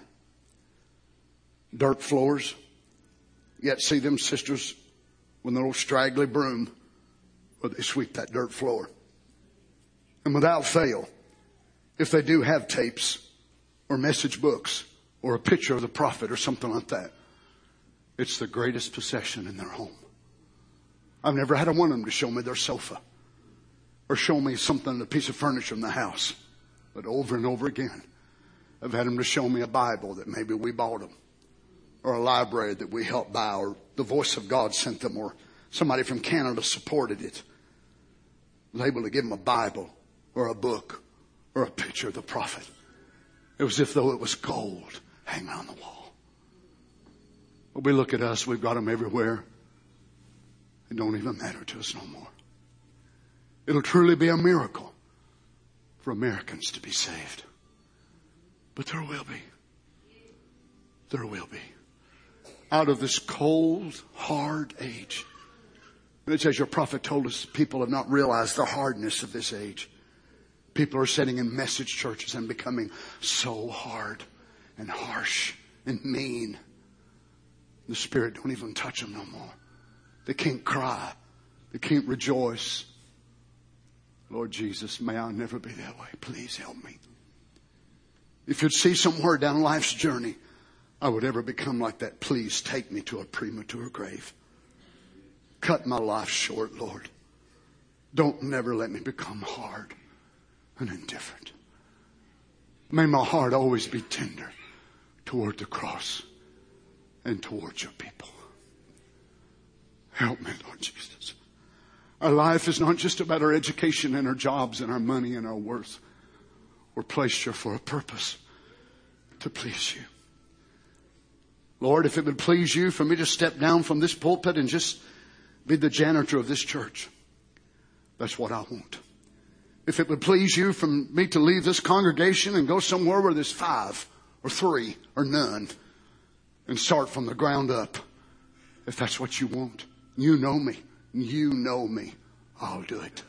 E: Dirt floors. Yet see them sisters with an old straggly broom where they sweep that dirt floor. And without fail, if they do have tapes or message books or a picture of the prophet or something like that, it's the greatest possession in their home. I've never had one of them to show me their sofa or show me something, a piece of furniture in the house. But over and over again, I've had them to show me a Bible that maybe we bought them, or a library that we helped buy, or the Voice of God sent them, or somebody from Canada supported it. I was able to give them a Bible or a book or a picture of the prophet. It was as though it was gold hanging on the wall. But we look at us, we've got them everywhere. It don't even matter to us no more. It'll truly be a miracle for Americans to be saved. But there will be. There will be. Out of this cold, hard age. And it's as your prophet told us, people have not realized the hardness of this age. People are sitting in message churches and becoming so hard and harsh and mean. The Spirit don't even touch them no more. They can't cry. They can't rejoice. Lord Jesus, may I never be that way. Please help me. If you'd see somewhere down life's journey I would ever become like that, please take me to a premature grave. Cut my life short, Lord. Don't never let me become hard and indifferent. May my heart always be tender toward the cross and towards your people. Help me, Lord Jesus. Our life is not just about our education and our jobs and our money and our worth. We're placed here for a purpose, to please you. Lord, if it would please you for me to step down from this pulpit and just be the janitor of this church, that's what I want. If it would please you for me to leave this congregation and go somewhere where there's five or three or none and start from the ground up, if that's what you want, you know me. You know me. I'll do it.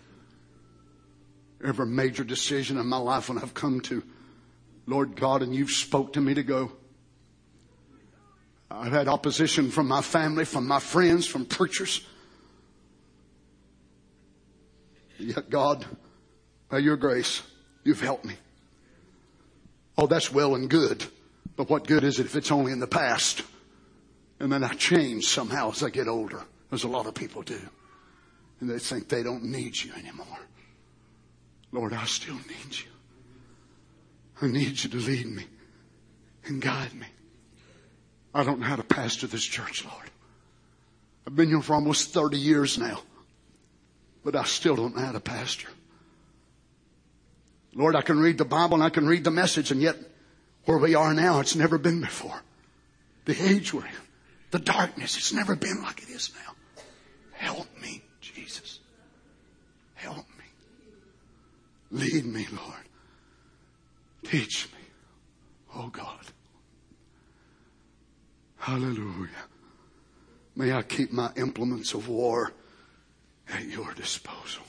E: Every major decision in my life when I've come to, Lord God, and you've spoke to me to go. I've had opposition from my family, from my friends, from preachers. Yet God, by your grace, you've helped me. Oh, that's well and good. But what good is it if it's only in the past? And then I change somehow as I get older, as a lot of people do. And they think they don't need you anymore. Lord, I still need you. I need you to lead me and guide me. I don't know how to pastor this church, Lord. I've been here for almost thirty years now. But I still don't know how to pastor. Lord, I can read the Bible and I can read the message, and yet where we are now, it's never been before. The age we're in, the darkness, it's never been like it is now. Help me, Jesus. Help me. Lead me, Lord. Teach me. Oh God. Hallelujah. May I keep my implements of war at your disposal.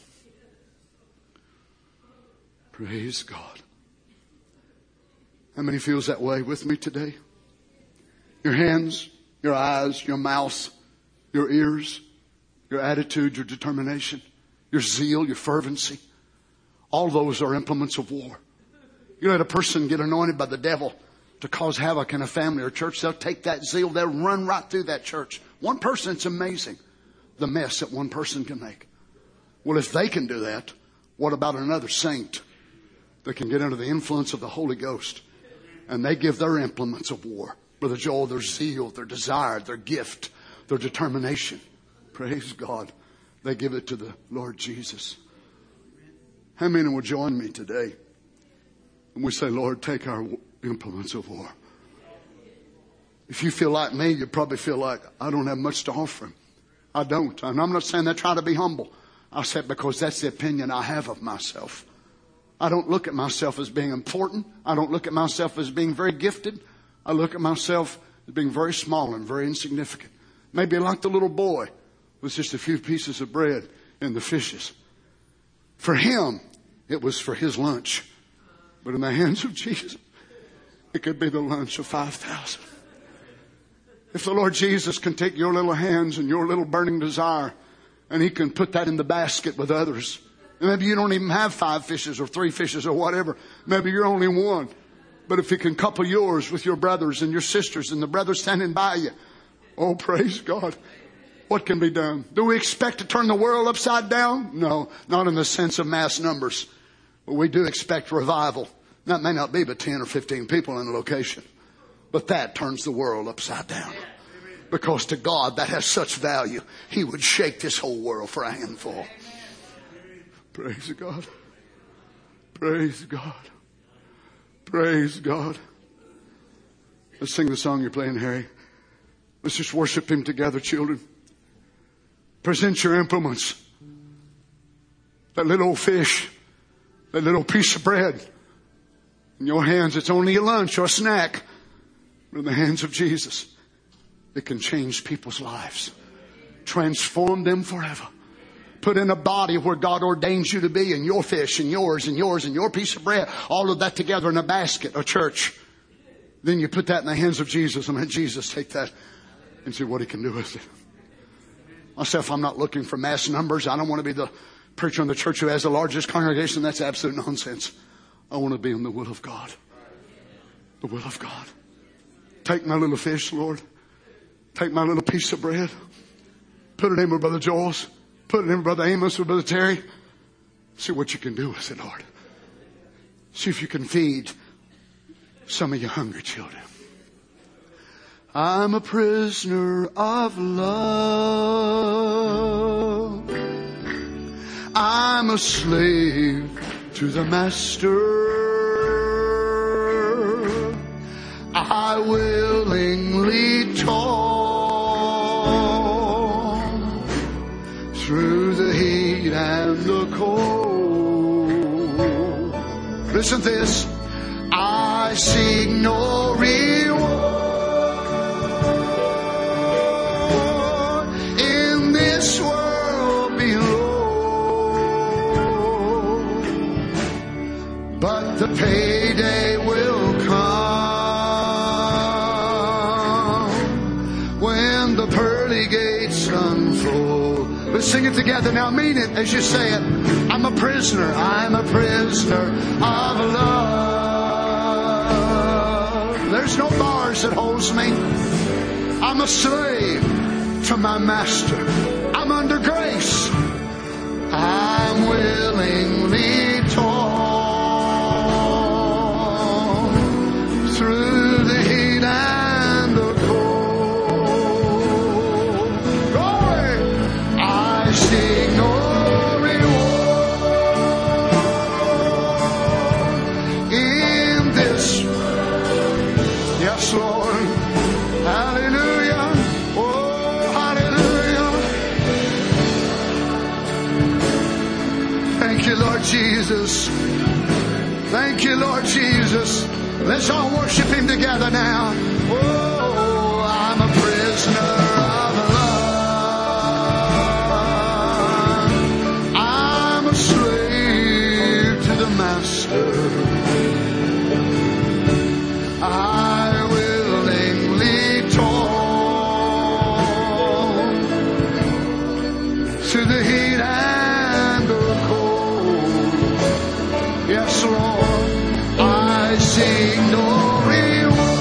E: Praise God. How many feels that way with me today? Your hands, your eyes, your mouth, your ears, your attitude, your determination, your zeal, your fervency. All those are implements of war. You let a person get anointed by the devil to cause havoc in a family or church, they'll take that zeal, they'll run right through that church. One person, it's amazing the mess that one person can make. Well, if they can do that, what about another saint that can get under the influence of the Holy Ghost and they give their implements of war? Brother Joel, their zeal, their desire, their gift, their determination. Praise God. They give it to the Lord Jesus. How many will join me today? And we say, Lord, take our implements of war. If you feel like me, you probably feel like I don't have much to offer him. I don't. And I'm not saying that try to be humble. I said because that's the opinion I have of myself. I don't look at myself as being important. I don't look at myself as being very gifted. I look at myself as being very small and very insignificant. Maybe like the little boy with just a few pieces of bread and the fishes. For him, it was for his lunch. But in the hands of Jesus, it could be the lunch of five thousand. If the Lord Jesus can take your little hands and your little burning desire, and he can put that in the basket with others. And maybe you don't even have five fishes or three fishes or whatever. Maybe you're only one. But if he can couple yours with your brothers and your sisters and the brothers standing by you, oh, praise God. What can be done? Do we expect to turn the world upside down? No, not in the sense of mass numbers. But we do expect revival. That may not be but ten or fifteen people in a location. But that turns the world upside down. Because to God that has such value, he would shake this whole world for a handful. Praise God. Praise God. Praise God. Let's sing the song you're playing, Harry. Let's just worship him together, children. Present your implements. That little old fish, that little piece of bread. In your hands, it's only a lunch or a snack. But in the hands of Jesus, it can change people's lives. Transform them forever. Put in a body where God ordains you to be, and your fish and yours and yours and your piece of bread, all of that together in a basket, a church. Then you put that in the hands of Jesus and let Jesus take that and see what he can do with it. Myself, I'm not looking for mass numbers. I don't want to be the preacher in the church who has the largest congregation. That's absolute nonsense. I want to be in the will of God. The will of God. Take my little fish, Lord. Take my little piece of bread. Put it in with Brother Joel's. Put it in with Brother Amos or Brother Terry. See what you can do with it, Lord. See if you can feed some of your hungry children. I'm a prisoner of love. I'm a slave to the master. I willingly toil through the heat and the cold. Listen to this. I seek no reward in this world below, but the payday will come when the pearly gates unfold. Let's sing it together now. Mean it as you say it. I'm a prisoner. I'm a prisoner of love. There's no bars that holds me. I'm a slave to my master. I'm under grace. I'm willingly torn through the heat and the cold. Glory! I seek no reward in this. Yes, Lord. Hallelujah. Oh, hallelujah. Thank you, Lord Jesus. Thank you, Lord Jesus. Let's all worship him together now. Oh, I'm a prisoner of love. I'm a slave to the master. I willingly torn through the heat and the cold. Yes, Lord, I seek no reward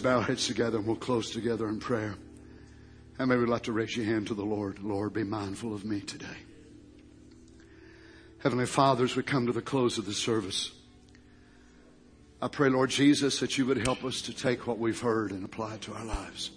E: bow our heads together and we'll close together in prayer. How many would like to raise your hand to the Lord? Lord, be mindful of me today. Heavenly Father, as we come to the close of the service, I pray, Lord Jesus, that you would help us to take what we've heard and apply it to our lives.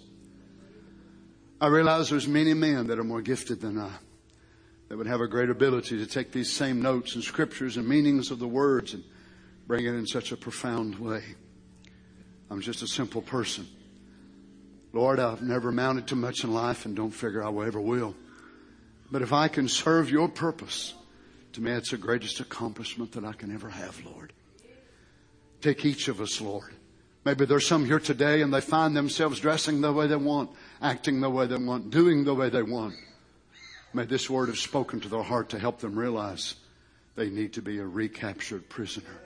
E: I realize there's many men that are more gifted than I, that would have a great ability to take these same notes and scriptures and meanings of the words and bring it in such a profound way. I'm just a simple person. Lord, I've never amounted to much in life and don't figure I ever will. But if I can serve your purpose, to me it's the greatest accomplishment that I can ever have, Lord. Take each of us, Lord. Maybe there's some here today and they find themselves dressing the way they want, acting the way they want, doing the way they want. May this word have spoken to their heart to help them realize they need to be a recaptured prisoner.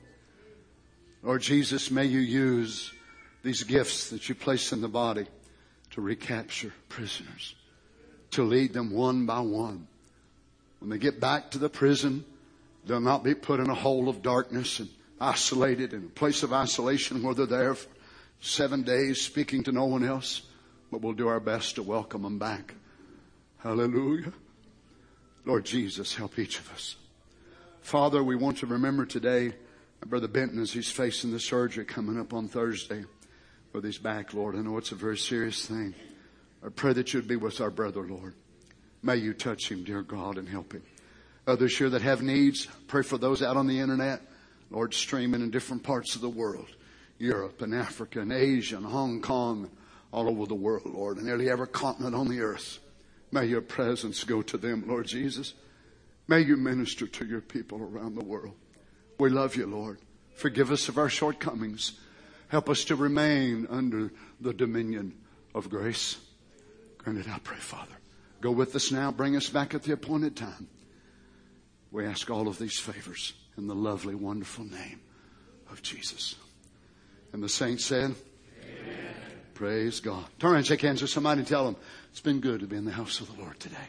E: Lord Jesus, may you use these gifts that you place in the body to recapture prisoners, to lead them one by one. When they get back to the prison, they'll not be put in a hole of darkness and isolated in a place of isolation where they're there for seven days speaking to no one else. But we'll do our best to welcome them back. Hallelujah. Lord Jesus, help each of us. Father, we want to remember today Brother Benton as he's facing the surgery coming up on Thursday with his back, Lord. I know it's a very serious thing. I pray that you'd be with our brother, Lord. May you touch him, dear God, and help him. Others here that have needs, pray for those out on the internet, Lord, streaming in different parts of the world, Europe and Africa and Asia and Hong Kong, all over the world, Lord, and nearly every continent on the earth. May your presence go to them, Lord Jesus. May you minister to your people around the world. We love you, Lord. Forgive us of our shortcomings. Help us to remain under the dominion of grace. Grant it, I pray, Father. Go with us now. Bring us back at the appointed time. We ask all of these favors in the lovely, wonderful name of Jesus. And the saints said, amen. Praise God. Turn around and shake hands with somebody and tell them, it's been good to be in the house of the Lord today.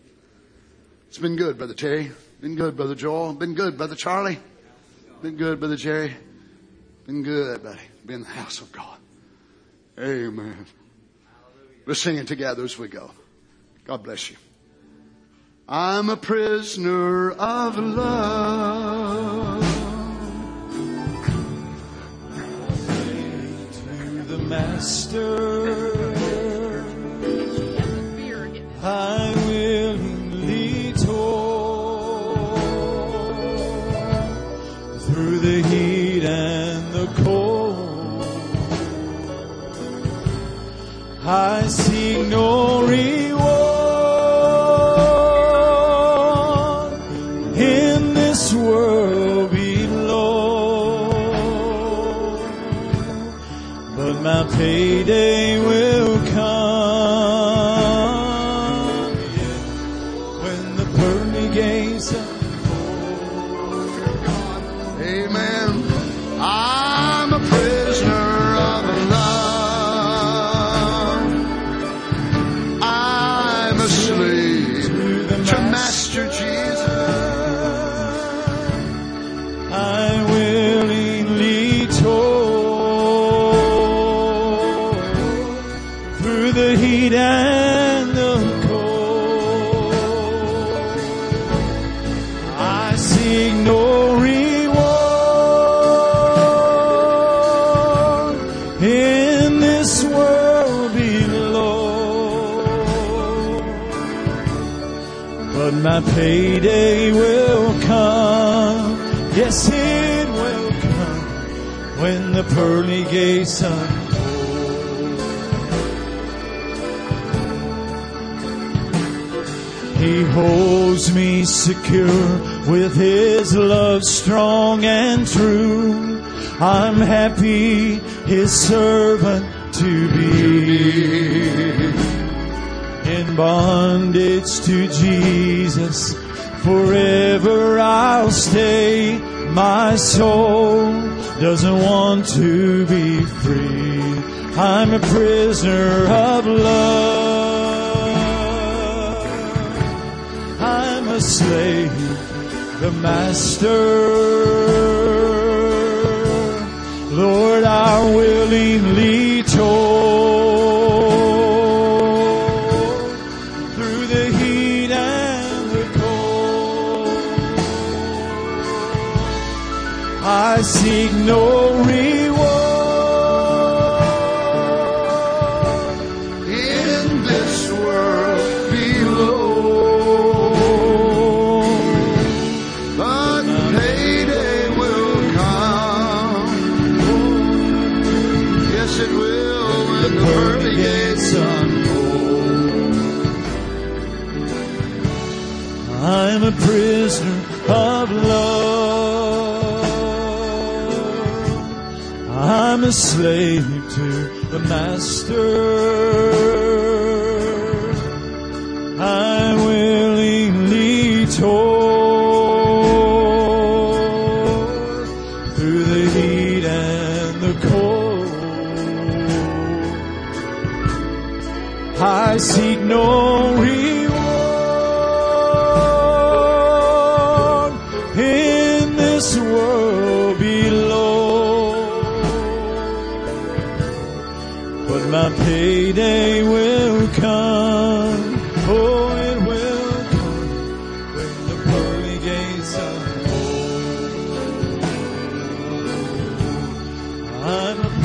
E: It's been good, Brother Terry. Been good, Brother Joel. Been good, Brother Charlie. Been good, Brother Jerry. Been good, buddy. Be in the house of God. Amen. Let's sing it together as we go. God bless you. I'm a prisoner of love. To the Master, I willingly tore through the heat and the cold. I seek no reward in this world below, but my payday will come when the pearly gates unfold. Amen. I'm a prisoner of love. I'm a slave to Master Jesus. I willingly tore through the heat and the cold. I seek no reward in this world below, but my payday will come. Yes, it will come when the pearly gates unfold. He holds me secure with His love strong and true. I'm happy His servant to be. In bondage to Jesus, forever I'll stay. My soul doesn't want to be free. I'm a prisoner of love. I'm a slave, the Master. Lord, I willingly
C: told through the heat and the cold. I seek no reward
E: In this world below, but payday will come. Yes, it will when the pearly gates unfold.
C: I'm a prisoner of love. I'm a slave to the master. I willingly told through the heat and the cold. I seek no reward in this world below, but my payday will come. Oh, it will come when the pearly gates unfold. I'm a